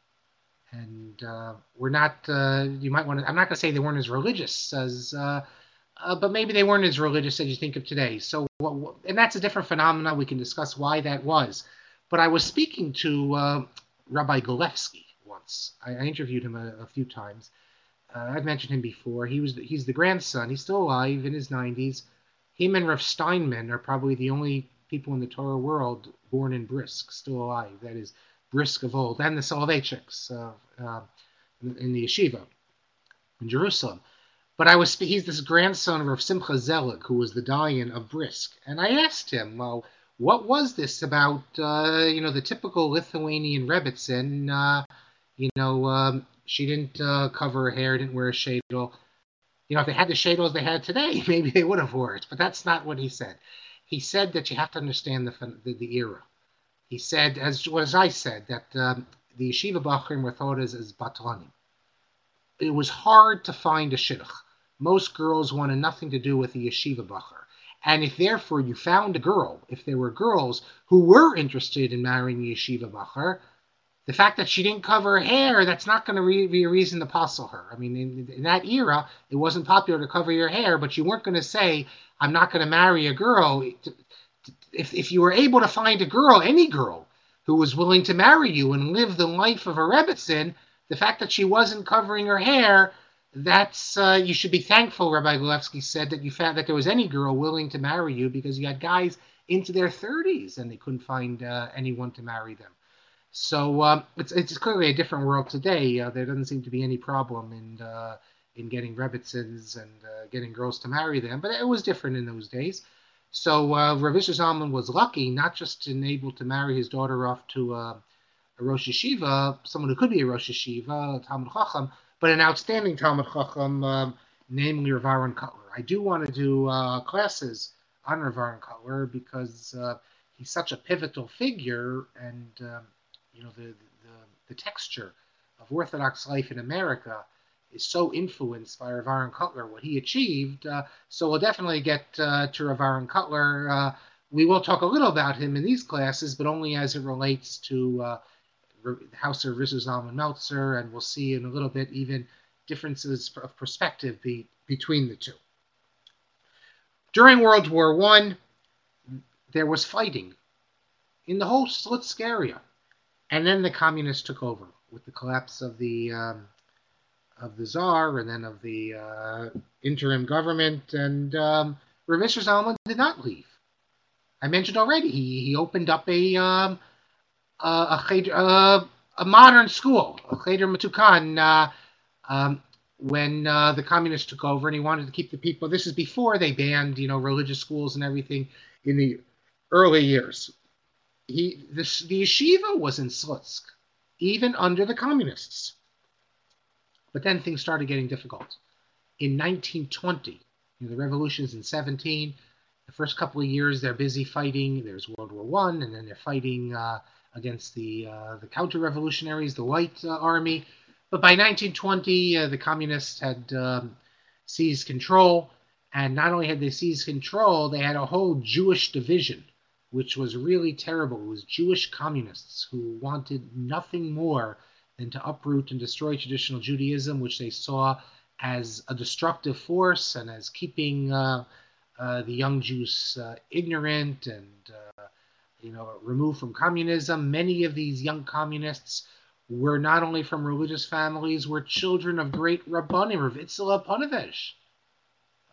And uh, we're not, uh, you might want to, I'm not going to say they weren't as religious as, uh, uh, but maybe they weren't as religious as you think of today. So, what, what, and that's a different phenomenon. We can discuss why that was. But I was speaking to uh, Rabbi Golevsky once. I, I interviewed him a, a few times. Uh, I've mentioned him before. He was he's the grandson. He's still alive in his nineties. Him and Rav Steinman are probably the only people in the Torah world born in Brisk, still alive. That is, Brisk of old, and the Soloveitchiks uh, uh, in, in the yeshiva in Jerusalem. But I was he's this grandson of Rav Simcha Zelig, who was the Dayan of Brisk, and I asked him, well, what was this about? Uh, you know, the typical Lithuanian Rebbitzin. Uh, you know. Um, She didn't uh, cover her hair, didn't wear a shadel. You know, if they had the shadels they had today, maybe they would have wore it. But that's not what he said. He said that you have to understand the the, the era. He said, as well as I said, that um, the yeshiva bachurim were thought as, as batlanim. It was hard to find a shidduch. Most girls wanted nothing to do with the yeshiva bachur. And if therefore you found a girl, if there were girls who were interested in marrying the yeshiva bachur, the fact that she didn't cover her hair, that's not going to re- be a reason to postle her. I mean, in, in that era, it wasn't popular to cover your hair, but you weren't going to say, I'm not going to marry a girl. If, if you were able to find a girl, any girl, who was willing to marry you and live the life of a Rebbitzin, the fact that she wasn't covering her hair, that's, uh, you should be thankful, Rabbi Golevsky said, that you found that there was any girl willing to marry you, because you had guys into their thirties and they couldn't find uh, anyone to marry them. So um, it's it's clearly a different world today. Uh, there doesn't seem to be any problem in uh, in getting Rebbitzins and uh, getting girls to marry them, but it was different in those days. So uh, Rav Isser Zalman was lucky not just to be able to marry his daughter off to uh, a Rosh Yeshiva, someone who could be a Rosh Yeshiva, a Talmud Chacham, but an outstanding Talmud Chacham, um, namely Rav Aaron Kotler. I do want to do uh, classes on Rav Aaron Kotler because uh, he's such a pivotal figure, and um, you know, the, the the texture of Orthodox life in America is so influenced by Rav Aaron Kotler, what he achieved. Uh, so we'll definitely get uh, to Rav Aaron Kotler. Uh, we will talk a little about him in these classes, but only as it relates to uh, the House of Rav Isser Zalman Meltzer, and we'll see in a little bit even differences of perspective be, between the two. During World War One, there was fighting in the whole Slutsk area. And then the communists took over with the collapse of the um, of the Tsar and then of the uh, interim government. And um, Rav Isser Zalman did not leave. I mentioned already he he opened up a um, a, a, a, a modern school, a Cheder Matukan, uh, um, when uh, the communists took over, and he wanted to keep the people. This is before they banned, you know, religious schools and everything in the early years. He, this, the yeshiva was in Slutsk, even under the communists. But then things started getting difficult. In nineteen twenty, you know, the revolution's in seventeen. The first couple of years, they're busy fighting. There's World War One, and then they're fighting uh, against the uh, the counter-revolutionaries, the White uh, Army. But by nineteen twenty, uh, the communists had um, seized control, and not only had they seized control, they had a whole Jewish division, which was really terrible. It was Jewish communists who wanted nothing more than to uproot and destroy traditional Judaism, which they saw as a destructive force and as keeping uh, uh, the young Jews uh, ignorant and uh, you know, removed from communism. Many of these young communists were not only from religious families, were children of great Rabbanim, Rav Itzel Ponevezh.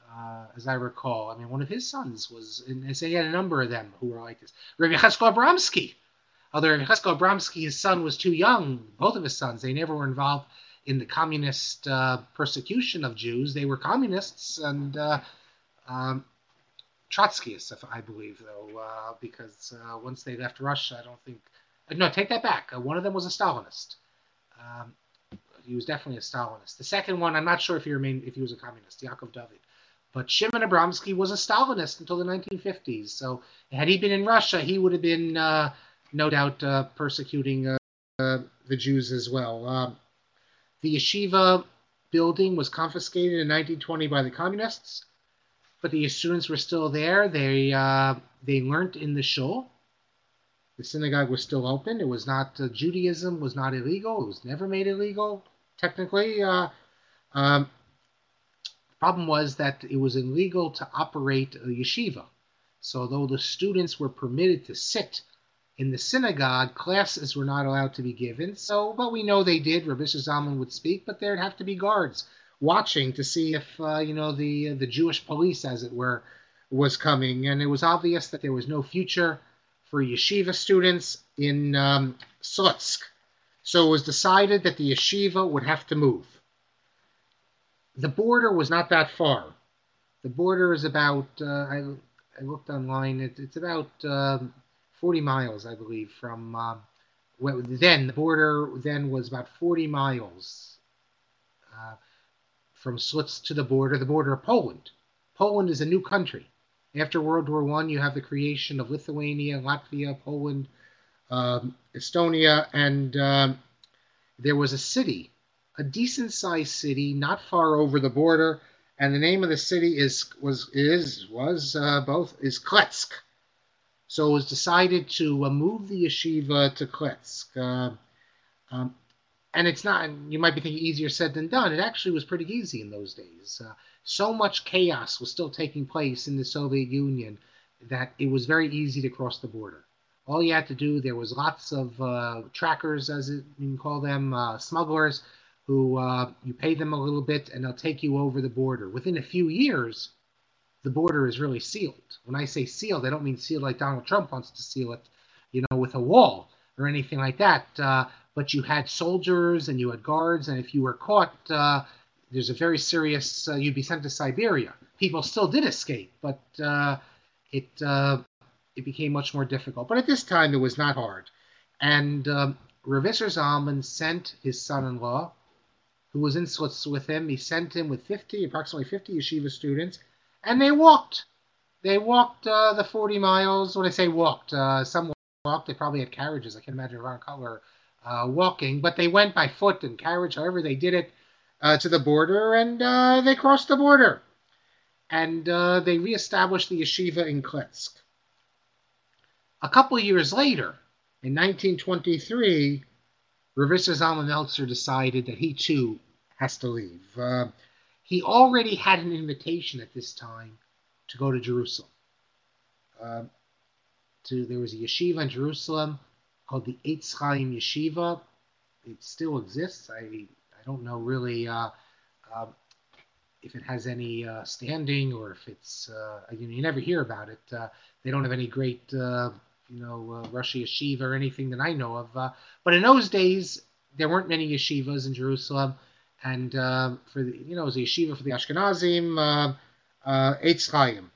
uh, as I recall. I mean, one of his sons was, and so he had a number of them who were like this. Rabbi Cheskel Abramsky, although Rabbi Cheskel Abramsky, his son was too young, both of his sons, they never were involved in the communist uh, persecution of Jews. They were communists and uh, um, Trotskyists, I believe, though, uh, because uh, once they left Russia, I don't think... No, take that back. Uh, one of them was a Stalinist. Um, he was definitely a Stalinist. The second one, I'm not sure if he remained, if he was a communist, Yaakov David. But Shimon Abramsky was a Stalinist until the nineteen fifties. So had he been in Russia, he would have been, uh, no doubt, uh, persecuting uh, uh, the Jews as well. Uh, the yeshiva building was confiscated in nineteen twenty by the communists, but the students were still there. They uh, they learned in the shul. The synagogue was still open. It was not, uh, Judaism was not illegal. It was never made illegal, technically. Uh, um, the problem was that it was illegal to operate a yeshiva. So though the students were permitted to sit in the synagogue, classes were not allowed to be given. So, but we know they did. Rabbi Zalman would speak, but there'd have to be guards watching to see if, uh, you know, the, the Jewish police, as it were, was coming. And it was obvious that there was no future for yeshiva students in um, Slutsk. So it was decided that the yeshiva would have to move. The border was not that far. The border is about, uh, I, I looked online, it, it's about um, forty miles, I believe, from, um, well, then, the border then was about forty miles uh, from Slutsk to the border, the border of Poland. Poland is a new country. After World War One, you have the creation of Lithuania, Latvia, Poland, um, Estonia, and um, there was a city, a decent-sized city, not far over the border, and the name of the city is was is was uh, both is Kletsk. So it was decided to uh, move the yeshiva to Kletsk, uh, um, and it's not. You might be thinking easier said than done. It actually was pretty easy in those days. Uh, So much chaos was still taking place in the Soviet Union that it was very easy to cross the border. All you had to do, there was lots of uh, trackers, as it, you can call them, uh, smugglers, who uh, you pay them a little bit and they'll take you over the border. Within a few years, the border is really sealed. When I say sealed, I don't mean sealed like Donald Trump wants to seal it, you know, with a wall or anything like that. Uh, but you had soldiers and you had guards, and if you were caught, uh, there's a very serious, uh, you'd be sent to Siberia. People still did escape, but uh, it uh, it became much more difficult. But at this time, it was not hard. And um, Rav Isser Zalman sent his son-in-law, who was in Slutsk with him. He sent him with fifty, approximately fifty yeshiva students, and they walked. They walked uh, the forty miles. When I say walked, uh, some walked. They probably had carriages. I can't imagine Ron Cutler uh, walking, but they went by foot and carriage, however they did it. Uh, to the border, and uh, they crossed the border. And uh, they reestablished the yeshiva in Kletsk. A couple of years later, in nineteen twenty-three, Rav Isser Zalman Meltzer decided that he too has to leave. Uh, he already had an invitation at this time to go to Jerusalem. Uh, to, there was a yeshiva in Jerusalem called the Eitz Chaim Yeshiva. It still exists. I I don't know really uh, uh, if it has any uh, standing or if it's, uh, you know, you never hear about it. Uh, they don't have any great, uh, you know, uh, Rosh Yeshiva or anything that I know of. Uh, but in those days, there weren't many yeshivas in Jerusalem. And uh, for the, you know, it was a yeshiva for the Ashkenazim, uh, uh, Eitz Chaim.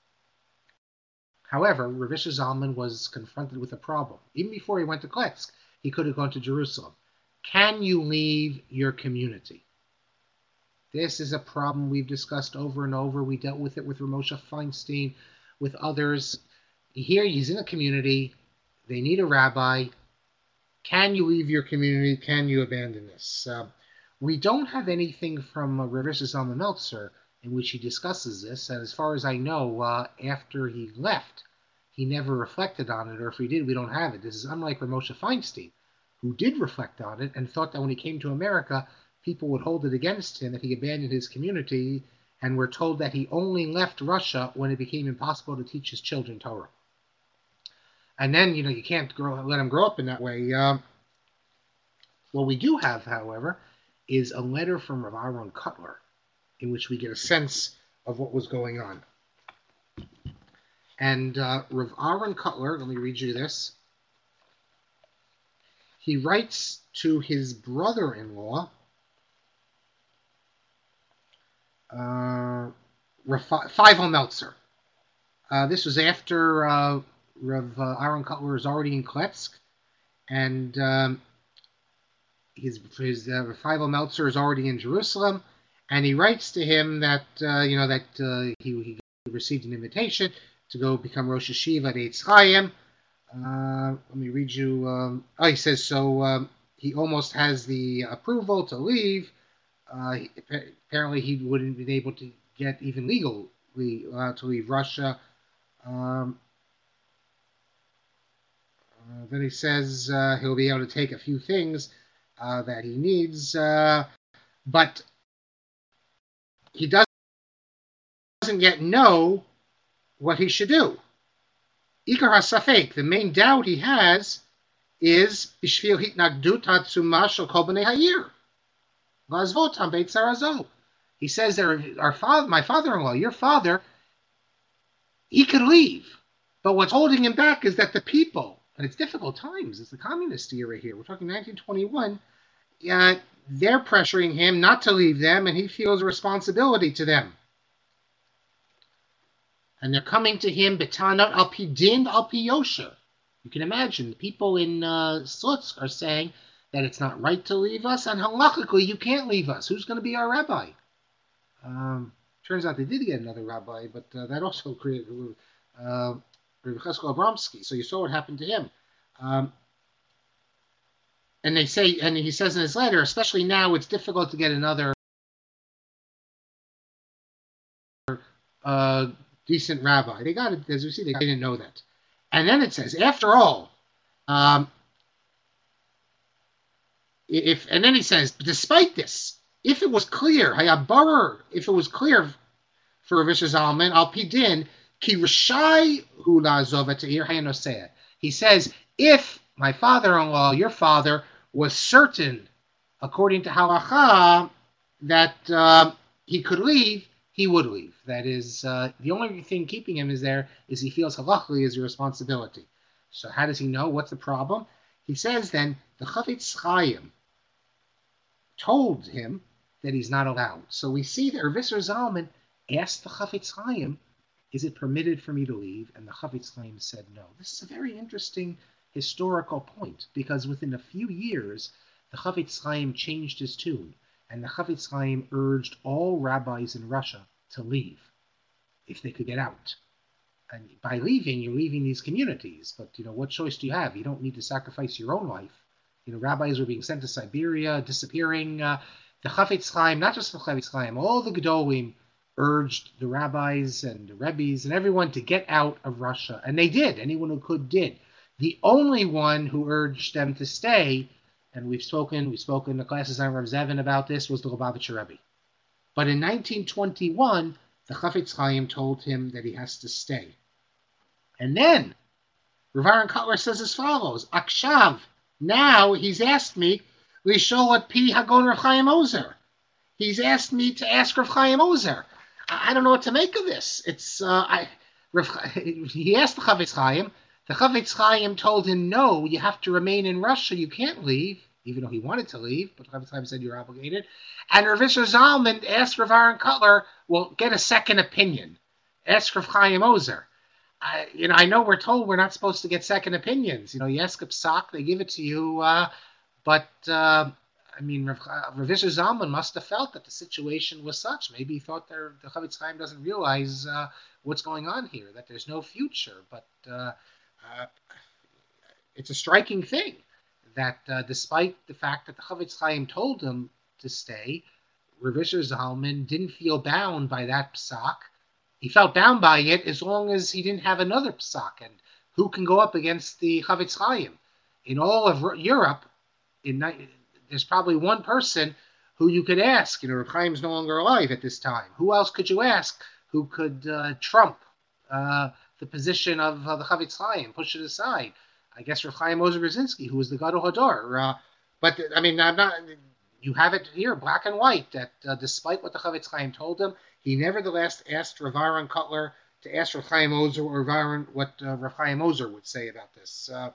However, Rav Isser Zalman was confronted with a problem. Even before he went to Kletsk, he could have gone to Jerusalem. Can you leave your community? This is a problem we've discussed over and over. We dealt with it with Ramosha Feinstein, with others. Here he's in a community. They need a rabbi. Can you leave your community? Can you abandon this? Uh, we don't have anything from uh, Rav Isser Zalman Meltzer in which he discusses this. And as far as I know, uh, after he left, he never reflected on it. Or if he did, we don't have it. This is unlike Ramosha Feinstein, who did reflect on it and thought that when he came to America, people would hold it against him that he abandoned his community, and were told that he only left Russia when it became impossible to teach his children Torah. And then, you know, you can't grow, let him grow up in that way. Um, what we do have, however, is a letter from Rav Aaron Cutler, in which we get a sense of what was going on. And uh, Rav Aaron Kotler, let me read you this. He writes to his brother-in-law, uh, Feivel Meltzer. Uh, this was after uh, Rav uh, Aaron Kotler was already in Kletsk, and um, his his uh, Feivel Meltzer is already in Jerusalem, and he writes to him that uh, you know that uh, he, he received an invitation to go become Rosh Hashiva at Eitz Chaim. Uh, let me read you. Um, oh, he says so. Um, he almost has the approval to leave. Uh, he, apparently, he wouldn't have been able to get even legally uh, to leave Russia. Um, uh, then he says uh, he'll be able to take a few things uh, that he needs, uh, but he doesn't yet know what he should do. Ikar HaSafek, the main doubt he has is Bishvil Hitnagdut Hatzuma Shel Kol Bnei Ha'ir V'Azvotam Beit Sarazol. He says that our father, my father-in-law, your father, he could leave, but what's holding him back is that the people, and it's difficult times, it's the communist era here, we're talking nineteen twenty-one, uh, they're pressuring him not to leave them, and he feels a responsibility to them. And they're coming to him, Betanot al pi din al pi yosher. You can imagine, the people in uh, Slutsk are saying that it's not right to leave us, and halachically you can't leave us. Who's going to be our rabbi? Um, turns out they did get another rabbi, but uh, that also created uh, Rabbi Cheskel Abramsky. So you saw what happened to him. Um, and they say, and he says in his letter, especially now, it's difficult to get another uh, decent rabbi. They got it, as we see, they didn't know that. And then it says, after all, um, if and then he says, despite this, if it was clear, hayabarer, if it was clear for Rav Zalman, al pidin, ki rishai hu la'azov et ha'ir hayanoseh. He says, if my father-in-law, your father, was certain, according to halacha, that uh, he could leave, he would leave. That is, uh, the only thing keeping him is there is he feels halachically is a responsibility. So how does he know? What's the problem? He says then, the Chafetz Chaim told him that he's not allowed. So we see that Rav Zalman asked the Chafetz Chaim, is it permitted for me to leave? And the Chafetz Chaim said no. This is a very interesting historical point, because within a few years, the Chafetz Chaim changed his tune. And the Chafetz Chaim urged all rabbis in Russia to leave, if they could get out. And by leaving, you're leaving these communities. But, you know, what choice do you have? You don't need to sacrifice your own life. You know, rabbis were being sent to Siberia, disappearing. Uh, the Chafetz Chaim, not just the Chafetz Chaim, all the Gedolim urged the rabbis and the rebbes and everyone to get out of Russia. And they did. Anyone who could did. The only one who urged them to stay, and we've spoken, we've spoken in the classes on Rav Zevin about this, was the Lubavitcher Rebbe. But in nineteen twenty-one, the Chafetz Chaim told him that he has to stay. And then, Rav Aaron Kotler says as follows, Akshav, now he's asked me, Lishol at Pi Hagon Rav Chaim Ozer. He's asked me to ask Rav Chaim Ozer. I, I don't know what to make of this. It's, uh, I, Rav, he asked the Chafetz Chaim. The Chafetz Chaim told him, no, you have to remain in Russia, you can't leave, even though he wanted to leave, but the Chafetz Chaim said you're obligated. And Rav Zalman asked Rav Aaron Kotler, well, get a second opinion. Ask Rav Chaim Ozer. I, you know, I know we're told we're not supposed to get second opinions. You know, you ask a psak, they give it to you, uh, but, uh, I mean, Rav, Rav Zalman must have felt that the situation was such. Maybe he thought there, the Chafetz Chaim doesn't realize uh, what's going on here, that there's no future, but uh, Uh, it's a striking thing that uh, despite the fact that the Chafetz Chaim told him to stay, Rav Zalman didn't feel bound by that psak. He felt bound by it as long as he didn't have another psak. And who can go up against the Chafetz Chaim? In all of Europe, in, there's probably one person who you could ask. You know, Rav Chaim's no longer alive at this time. Who else could you ask who could uh, trump uh, the position of uh, the Chafetz Chaim, push it aside? I guess Rav Chaim Ozer Brzezinski, who was the Gadol Hador. Uh, but, I mean, I'm not... you have it here, black and white, that uh, despite what the Chavetz Chaim told him, he nevertheless asked Rav Aaron Kotler to ask Rav Chaim Ozer or Rav Aaron what uh, Rav Chaim Ozer would say about this. Uh,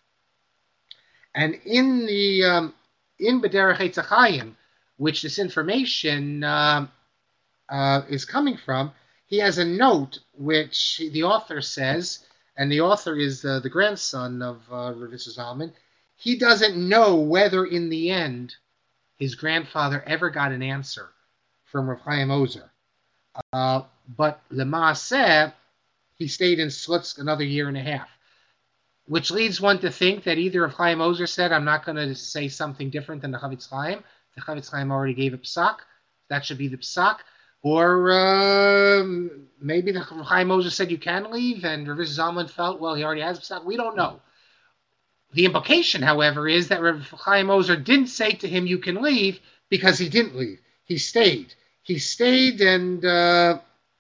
and in the um, in B'derech Eitz Chaim, which this information uh, uh, is coming from, he has a note which the author says, and the author is uh, the grandson of uh, Rav Zalman. He doesn't know whether in the end his grandfather ever got an answer from Rav Chaim Ozer. Uh, but Lemaaseh, he stayed in Slutsk another year and a half, which leads one to think that either Rav Chaim Ozer said, I'm not going to say something different than the Chavetz Chaim. The Chavetz Chaim already gave a psak. That should be the psak. Or uh, maybe the Rav Chaim Ozer said you can leave, and Rav Zalman felt, well, he already has a psak. We don't know. The implication, however, is that Rav Chaim Ozer didn't say to him, you can leave, because he didn't leave. He stayed. He stayed, and uh,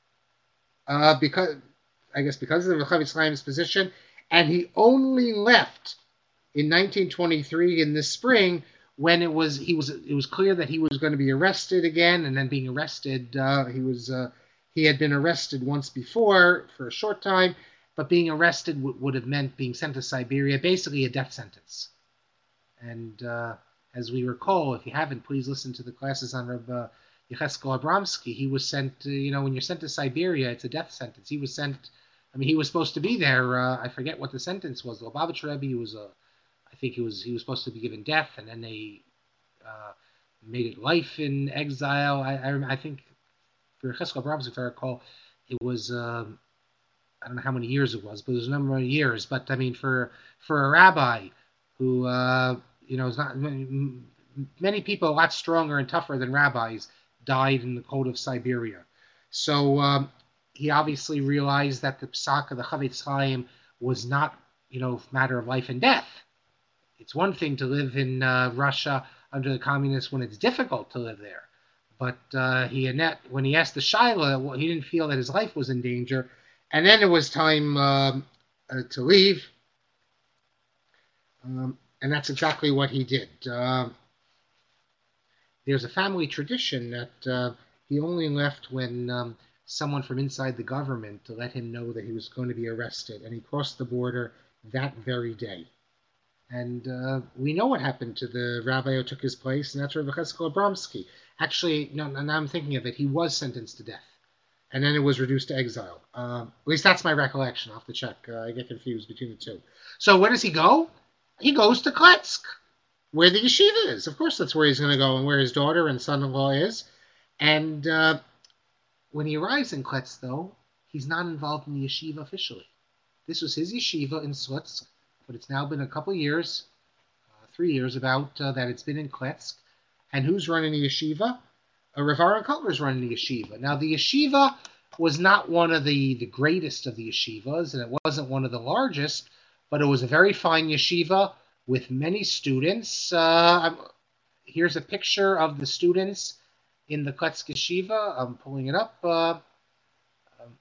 uh, because, I guess because of the Chavetz Chaim's position, and he only left in nineteen twenty-three in the spring when it was he was it was clear that he was going to be arrested again, and then being arrested, uh, he was uh, he had been arrested once before for a short time. But being arrested w- would have meant being sent to Siberia, basically a death sentence. And uh, as we recall, if you haven't, please listen to the classes on Reb uh, Yecheskel Abramsky. He was sent, to, you know, when you're sent to Siberia, it's a death sentence. He was sent, I mean, he was supposed to be there. Uh, I forget what the sentence was. The Lubavitch Rebbe was, a, I think he was he was supposed to be given death, and then they uh, made it life in exile. I I, I think for Yecheskel Abramsky, if I recall, it was. Um, I don't know how many years it was, but it was a number of years. But I mean, for for a rabbi who uh, you know is not many people a lot stronger and tougher than rabbis died in the cold of Siberia. So um, he obviously realized that the psak of the Chavetz Chaim was not you know a matter of life and death. It's one thing to live in uh, Russia under the communists when it's difficult to live there, but uh, he when he asked the Shaila, well, he didn't feel that his life was in danger. And then it was time um, uh, to leave, um, and that's exactly what he did. Uh, there's a family tradition that uh, he only left when um, someone from inside the government to let him know that he was going to be arrested, and he crossed the border that very day. And uh, we know what happened to the rabbi who took his place, and that's Rav Yecheskel Abramsky. Actually, no, now I'm thinking of it, he was sentenced to death. And then it was reduced to exile. Uh, at least that's my recollection. I'll have to check. Uh, I get confused between the two. So where does he go? He goes to Kletsk, where the yeshiva is. Of course, that's where he's going to go, and where his daughter and son-in-law is. And uh, when he arrives in Kletsk, though, he's not involved in the yeshiva officially. This was his yeshiva in Slutsk, but it's now been a couple years, uh, three years about, uh, that it's been in Kletsk. And who's running the yeshiva? Uh, Rav Aaron Kotler is running the yeshiva. Now, the yeshiva was not one of the, the greatest of the yeshivas, and it wasn't one of the largest, but it was a very fine yeshiva with many students. Uh, here's a picture of the students in the Kletsk yeshiva. I'm pulling it up. Uh, um,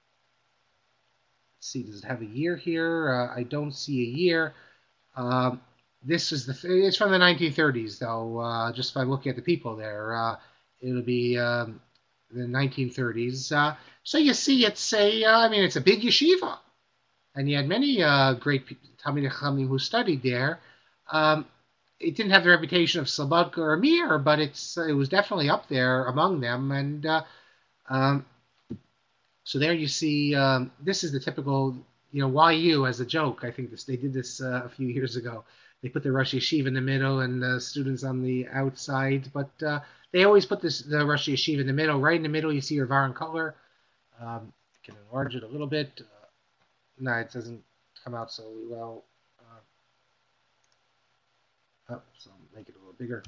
let's see, does it have a year here? Uh, I don't see a year. Um, this is the, it's from the nineteen thirties, though, uh, just by looking at the people there. Uh, It'll be um, the nineteen thirties. Uh, so you see, it's a, uh, I mean, it's a big yeshiva. And you had many uh, great Talmidei Chachamim who studied there. Um, it didn't have the reputation of Slobodka or Mir, but it's it was definitely up there among them. And uh, um, so there you see, um, this is the typical, you know, Y U as a joke. I think this they did this uh, a few years ago. They put the Rosh Yeshiva in the middle and the students on the outside, but uh, they always put this the Rosh Yeshiva in the middle. Right in the middle, you see Rav Aaron Kotler. Um, can enlarge it a little bit. Uh, no, it doesn't come out so well. Uh, oh, so I'll make it a little bigger.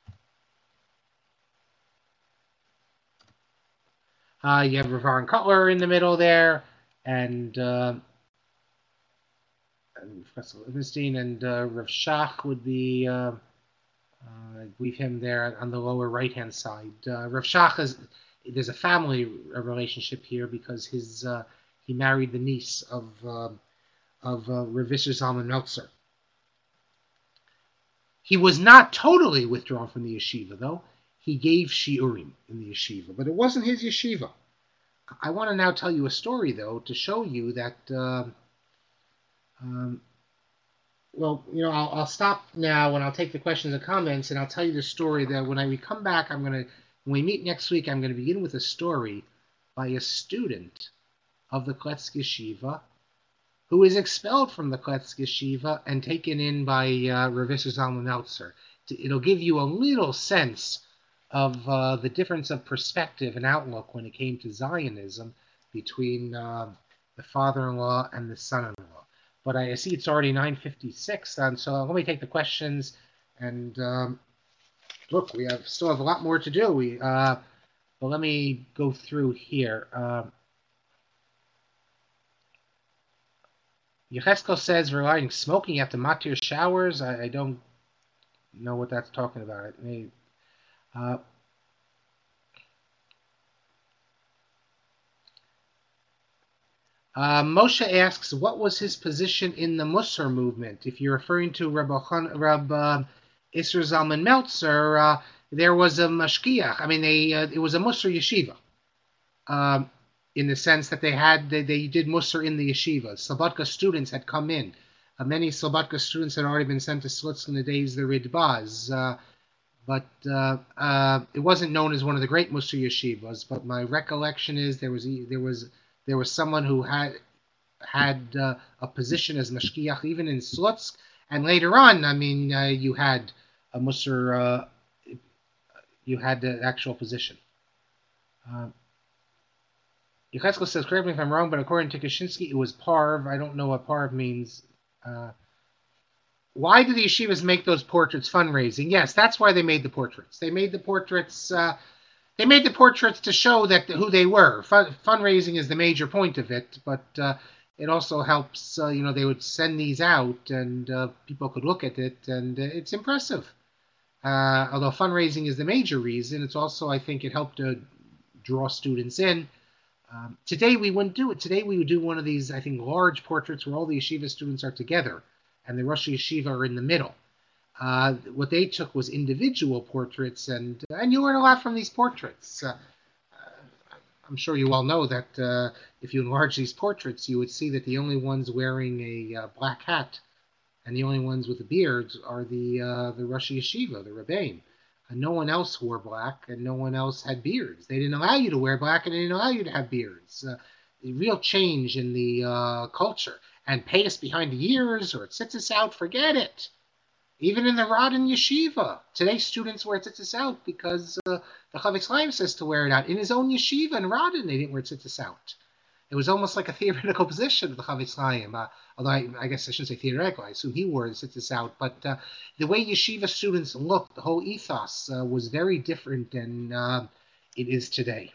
Uh, you have Rav Aaron Kotler in the middle there, and uh, and Professor Livenstein, and uh, Rav Shach would be. Uh, Uh, I believe him there on the lower right-hand side. Uh, Rav Shach is, there's a family relationship here because his uh, he married the niece of uh, of uh, Rav Isser Zalman Meltzer. He was not totally withdrawn from the yeshiva, though. He gave shiurim in the yeshiva, but it wasn't his yeshiva. I want to now tell you a story, though, to show you that, uh, um, well, you know, I'll, I'll stop now and I'll take the questions and comments, and I'll tell you the story that when I, we come back, I'm going to, when we meet next week, I'm going to begin with a story by a student of the Kletsk Yeshiva who is expelled from the Kletsk Yeshiva and taken in by uh, Rav Isser Zalman Meltzer. It'll give you a little sense of uh, the difference of perspective and outlook when it came to Zionism between uh, the father-in-law and the son-in-law. But I see it's already nine fifty-six, and so let me take the questions. And um, look, we have still have a lot more to do. We, uh, but let me go through here. Uh, Yecheskel says regarding smoking after matir showers. I, I don't know what that's talking about. It may, uh, uh, Moshe asks, what was his position in the Musar movement? If you're referring to Reb, Reb uh, Isser Zalman Meltzer, uh, there was a mashkiach. I mean, they, uh, it was a Musar yeshiva. Um, in the sense that they had, they, they did Musar in the yeshiva. Slobodka students had come in. Uh, many Slobodka students had already been sent to Slutsk in the days of the Ridbaz. Uh, but uh, uh, it wasn't known as one of the great Musar yeshivas. But my recollection is there was there was there was someone who had had uh, a position as mashkiach even in Slutsk, and later on, I mean, uh, you had a Musar, uh, you had the actual position. Uh, Yecheskel says, correct me if I'm wrong, but according to Kaczynski, it was parv. I don't know what parv means. Uh, why did the yeshivas make those portraits fundraising? Yes, that's why they made the portraits. They made the portraits. Uh, they made the portraits to show that who they were. Fun, fundraising is the major point of it, but uh, it also helps. Uh, you know, they would send these out, and uh, people could look at it, and uh, it's impressive. Uh, although fundraising is the major reason, it's also, I think, it helped to draw students in. Um, today we wouldn't do it. Today we would do one of these, I think, large portraits where all the yeshiva students are together and the Rosh Yeshiva are in the middle. Uh, what they took was individual portraits, and uh, and you learn a lot from these portraits. Uh, uh, I'm sure you all know that uh, if you enlarge these portraits, you would see that the only ones wearing a uh, black hat and the only ones with the beards are the uh, the Rosh Yeshiva, the Rebbeim. And no one else wore black, and no one else had beards. They didn't allow you to wear black, and they didn't allow you to have beards. Uh, a real change in the uh, culture. And pay us behind the ears, or it sits us out, forget it. Even in the Radin Yeshiva, today students wear tzitzis out because uh, the Chavetz Chaim says to wear it out. In his own yeshiva in Radin, they didn't wear tzitzis out. It was almost like a theoretical position of the Chavetz Chaim. Uh, although I, I guess I shouldn't say theoretical. I assume he wore the tzitzis out. But uh, the way yeshiva students looked, the whole ethos uh, was very different than uh, it is today.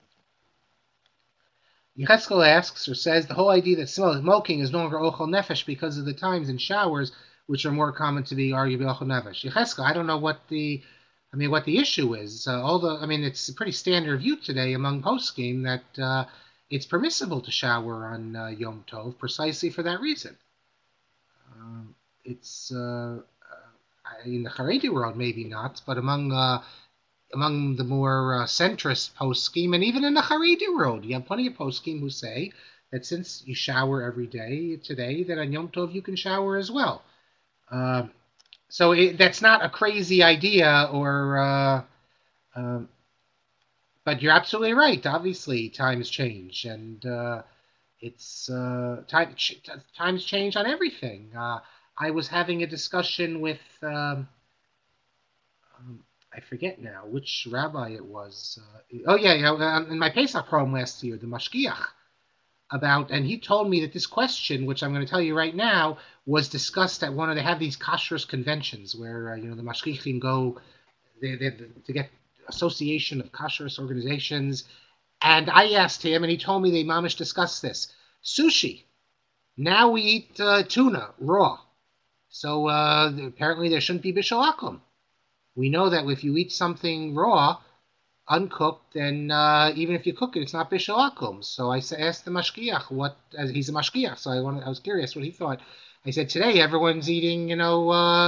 Yecheskel asks or says the whole idea that smoking is no longer ochel nefesh because of the times and showers, which are more common to be arguably ochel nefesh. Yecheskel, I don't know what the, I mean, what the issue is. Uh, although, I mean, it's a pretty standard view today among poskim that uh, it's permissible to shower on uh, Yom Tov precisely for that reason. Um, it's uh, in the Haredi world, maybe not, but among uh, among the more uh, centrist poskim, and even in the Haredi world, you have plenty of poskim who say that since you shower every day today, that on Yom Tov you can shower as well. Uh, so it, that's not a crazy idea, or uh, uh, but you're absolutely right. Obviously, times change, and uh, it's uh, time, ch- times change on everything. Uh, I was having a discussion with. Um, um, I forget now which rabbi it was. Uh, oh yeah, yeah, in my Pesach program last year, the Mashkiach, about, and he told me that this question, which I'm going to tell you right now, was discussed at one of, they have these kashrus conventions where uh, you know the Mashkiachim go they, they, to get association of kashrus organizations, and I asked him, and he told me they mamish discussed this. Sushi. Now we eat uh, tuna raw, so uh, apparently there shouldn't be bishul akum. We know that if you eat something raw, uncooked, then uh, even if you cook it, it's not bishul akum. So I asked the mashkiach what, as he's a mashkiach, so I wanted, I was curious what he thought. I said, today everyone's eating, you know, uh,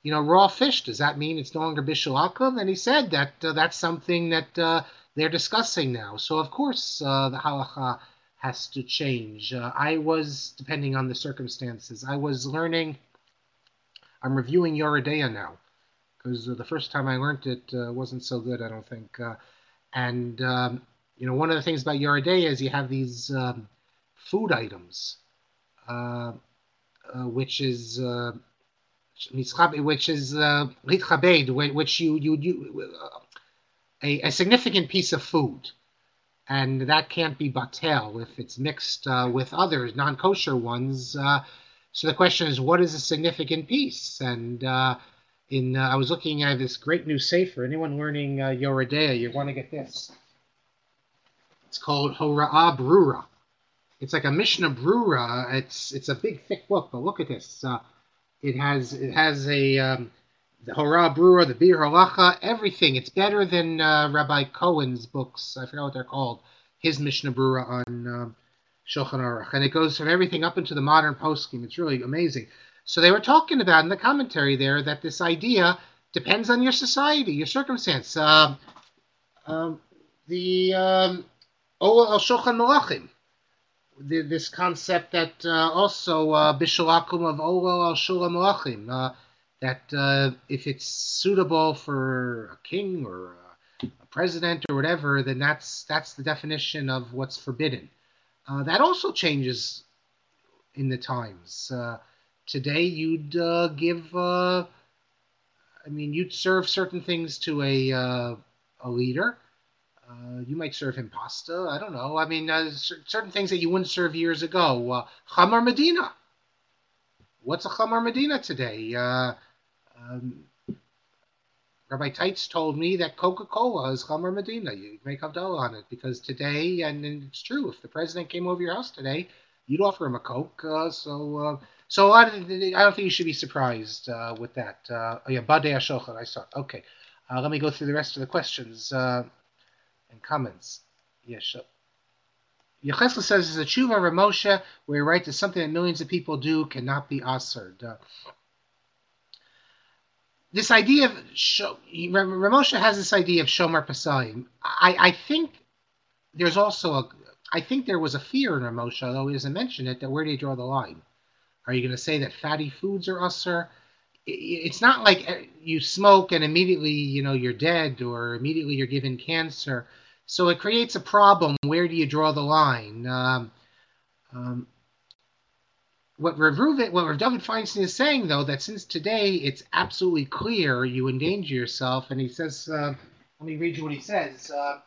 you know, raw fish, does that mean it's no longer bishul akum? And he said that uh, that's something that uh, they're discussing now. So, of course, uh, the halacha has to change. Uh, I was, depending on the circumstances, I was learning, I'm reviewing Yoreh De'ah now, because uh, the first time I learned it uh, wasn't so good, I don't think. Uh, and, um, you know, one of the things about Yoreh De'ah is you have these um, food items, uh, uh, which is... Uh, which is uh, which you you, you uh, a, a significant piece of food, and that can't be batel if it's mixed uh, with other non-kosher ones. Uh, so the question is, what is a significant piece? And uh, in uh, I was looking at this great new sefer. Anyone learning uh, Yoreh De'ah, you want to get this. It's called Hora'ah Brura. It's like a Mishnah Brura. It's it's a big thick book, but look at this. Uh, It has it has a um, the Hora'ah Brura, the Bir Halacha, everything. It's better than uh, Rabbi Cohen's books. I forgot what they're called. His Mishnah Brura on um, Shulchan Aruch, and it goes from everything up into the modern poskim. It's really amazing. So they were talking about in the commentary there that this idea depends on your society, your circumstance. Uh, um, the um, Ola al Shulchan Malachim. The, this concept that uh, also uh, bishul akum of Ola al Shulchan Malachim, uh, that uh, if it's suitable for a king or a, a president or whatever, then that's that's the definition of what's forbidden. Uh, that also changes in the times. Uh, today, you'd uh, give, uh, I mean, you'd serve certain things to a uh, a leader. Uh, you might serve him pasta. I don't know. I mean, uh, c- certain things that you wouldn't serve years ago. Uh, Chamar Medina. What's a Chamar Medina today? Uh, um, Rabbi Teitz told me that Coca-Cola is Chamar Medina. You make Havdalah on it because today, and, and it's true, if the president came over your house today, you'd offer him a Coke. Uh, so, uh, so I, I don't think you should be surprised uh, with that. Uh, oh yeah, Badei HaShochan, I saw it. Okay, uh, let me go through the rest of the questions. Uh, and comments. Yes, sure. Yecheskel says, "Is a tshuva Ramosha where he writes that something that millions of people do cannot be assered." Uh, this idea of Ramosha has this idea of shomer pasayim. I, I think there's also a. I think there was a fear in Ramosha, though he doesn't mention it. That where do you draw the line? Are you going to say that fatty foods are usser? It's not like you smoke and immediately, you know, you're dead or immediately you're given cancer. So it creates a problem. Where do you draw the line? Um, um, what Rav Reuven, what Rav David Feinstein is saying, though, that since today it's absolutely clear you endanger yourself, and he says, uh, let me read you what he says. Uh,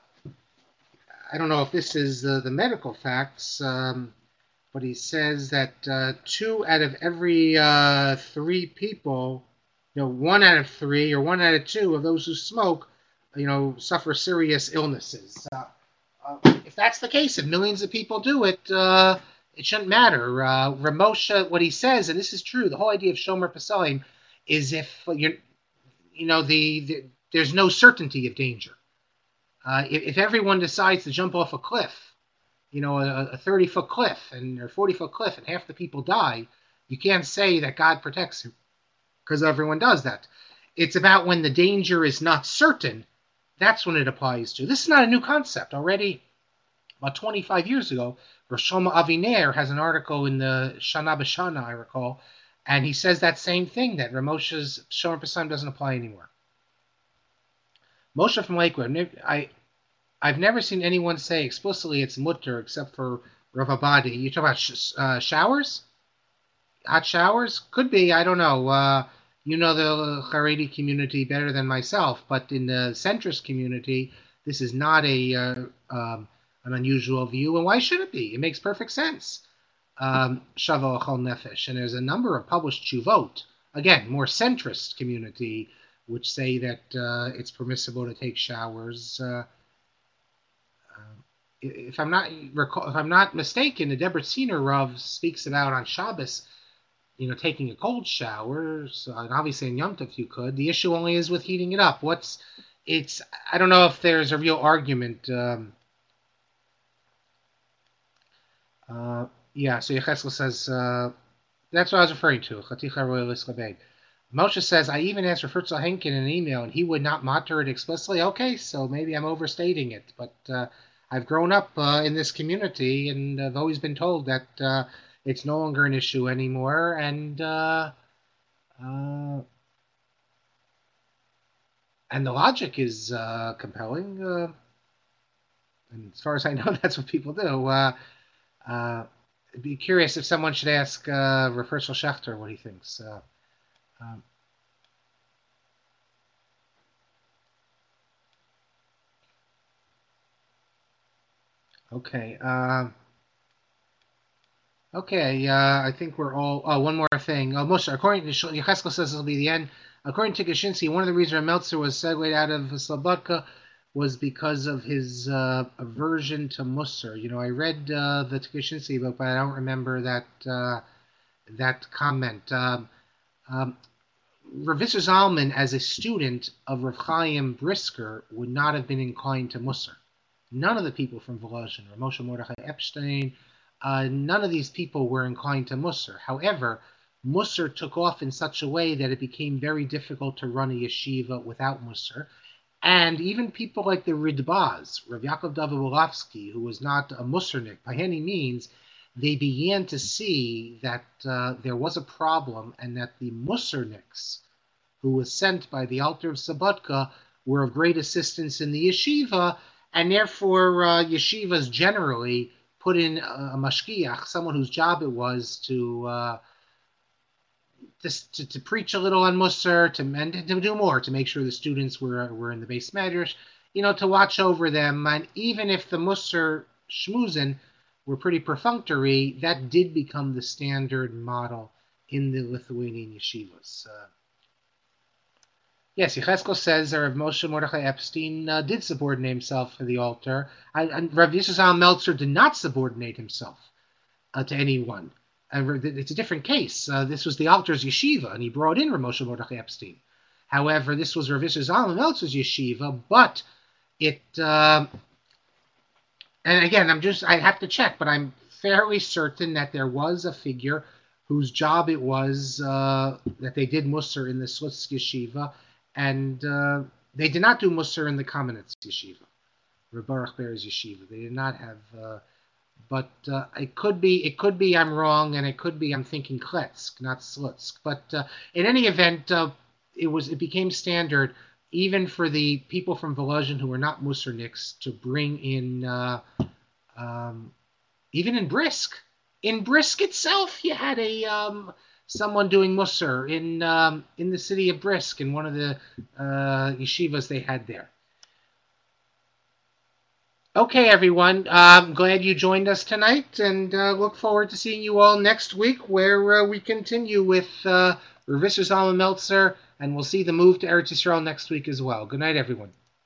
I don't know if this is uh, the medical facts, um, but he says that uh, two out of every uh, three people, you know, one out of three or one out of two of those who smoke, you know, suffer serious illnesses. Uh, uh, if that's the case, if millions of people do it, uh, it shouldn't matter. Uh, Ramosha, what he says, and this is true, the whole idea of Shomer Pasalim is if you're, you know, the, the there's no certainty of danger. Uh, if, if everyone decides to jump off a cliff, you know, a thirty-foot cliff and or forty-foot cliff, and half the people die, you can't say that God protects you because everyone does that. It's about when the danger is not certain. That's when it applies to. This is not a new concept. Already, about twenty-five years ago, Rosh Shlomo Aviner has an article in the Shana B'Shana, I recall, and he says that same thing, that Ramosha's Shomer Pasam doesn't apply anymore. Moshe from Lakewood, I, I've never seen anyone say explicitly it's mutter except for Rav Abadi. You talk about sh- uh, showers? Hot showers? Could be, I don't know. Uh, you know the Haredi community better than myself, but in the centrist community, this is not a uh, um, an unusual view, and why should it be? It makes perfect sense. Um, Shavo Achol Nefesh, and there's a number of published tshuvot, again, more centrist community, which say that uh, it's permissible to take showers. Uh, If I'm not if I'm not mistaken, the Debreciner Rav speaks about on Shabbos, you know, taking a cold shower. So, and obviously in Yom Tov you could. The issue only is with heating it up. What's it's I don't know if there's a real argument. Um, uh, yeah. So Yecheskel says uh, that's what I was referring to. Moshe says, I even asked Rav Herzl Henkin in an email, and he would not monitor it explicitly. Okay, so maybe I'm overstating it, but uh, I've grown up uh, in this community, and I've always been told that uh, it's no longer an issue anymore, and uh, uh, and the logic is uh, compelling. Uh, and as far as I know, that's what people do. Uh, uh, I'd be curious if someone should ask uh, Rav Herzl Schachter what he thinks. Uh, um, okay. Um, Okay, uh, I think we're all. Oh, one more thing. Oh, Moshe, according to Yecheskel says it'll be the end. According to Kashinsky, one of the reasons Meltzer was segued out of Slobodka was because of his uh, aversion to Musser. You know, I read uh, the Kashinsky book, but I don't remember that uh, that comment. Um, um, Rav Isser Zalman, as a student of Rav Chaim Brisker, would not have been inclined to Musser. None of the people from Volozhin, or Moshe Mordechai Epstein, uh, none of these people were inclined to Musser. However, Musser took off in such a way that it became very difficult to run a yeshiva without Musser. And even people like the Ridbaz, Rav Yaakov David Wolofsky, who was not a Mussernik by any means, they began to see that uh, there was a problem and that the Musserniks, who was sent by the Alter of Slobodka, were of great assistance in the yeshiva, and therefore uh, yeshivas generally put in a, a mashgiach, someone whose job it was to, uh, to, to to preach a little on Musar, to and to do more, to make sure the students were were in the base medrash, you know, to watch over them. And even if the Musar shmuzen were pretty perfunctory, that did become the standard model in the Lithuanian yeshivas. Uh, Yes, Yecheskel says that Rav Moshe Mordechai Epstein uh, did subordinate himself to the altar. I, and Rav Yisrael Meltzer did not subordinate himself uh, to anyone. And it's a different case. Uh, this was the altar's yeshiva, and he brought in Rav Moshe Mordechai Epstein. However, this was Rav Yisrael Meltzer's yeshiva, but it... Uh, and again, I'm just, I have to check, but I'm fairly certain that there was a figure whose job it was uh, that they did Musar in the Slutsk yeshiva, and uh, they did not do Musar in the Kamenetz yeshiva, Reb Baruch Ber's yeshiva. They did not have, uh, but uh, it could be, it could be I'm wrong, and it could be I'm thinking Kletsk, not Slutsk. But uh, in any event, uh, it was, it became standard even for the people from Volozhin who were not Musarniks to bring in, uh, um, even in Brisk. In Brisk itself, you had a um, someone doing Musar in um, in the city of Brisk, in one of the uh, yeshivas they had there. Okay, everyone. I'm glad you joined us tonight, and uh, look forward to seeing you all next week, where uh, we continue with uh, Rav Isser Zalman Meltzer, and we'll see the move to Eretz Yisrael next week as well. Good night, everyone.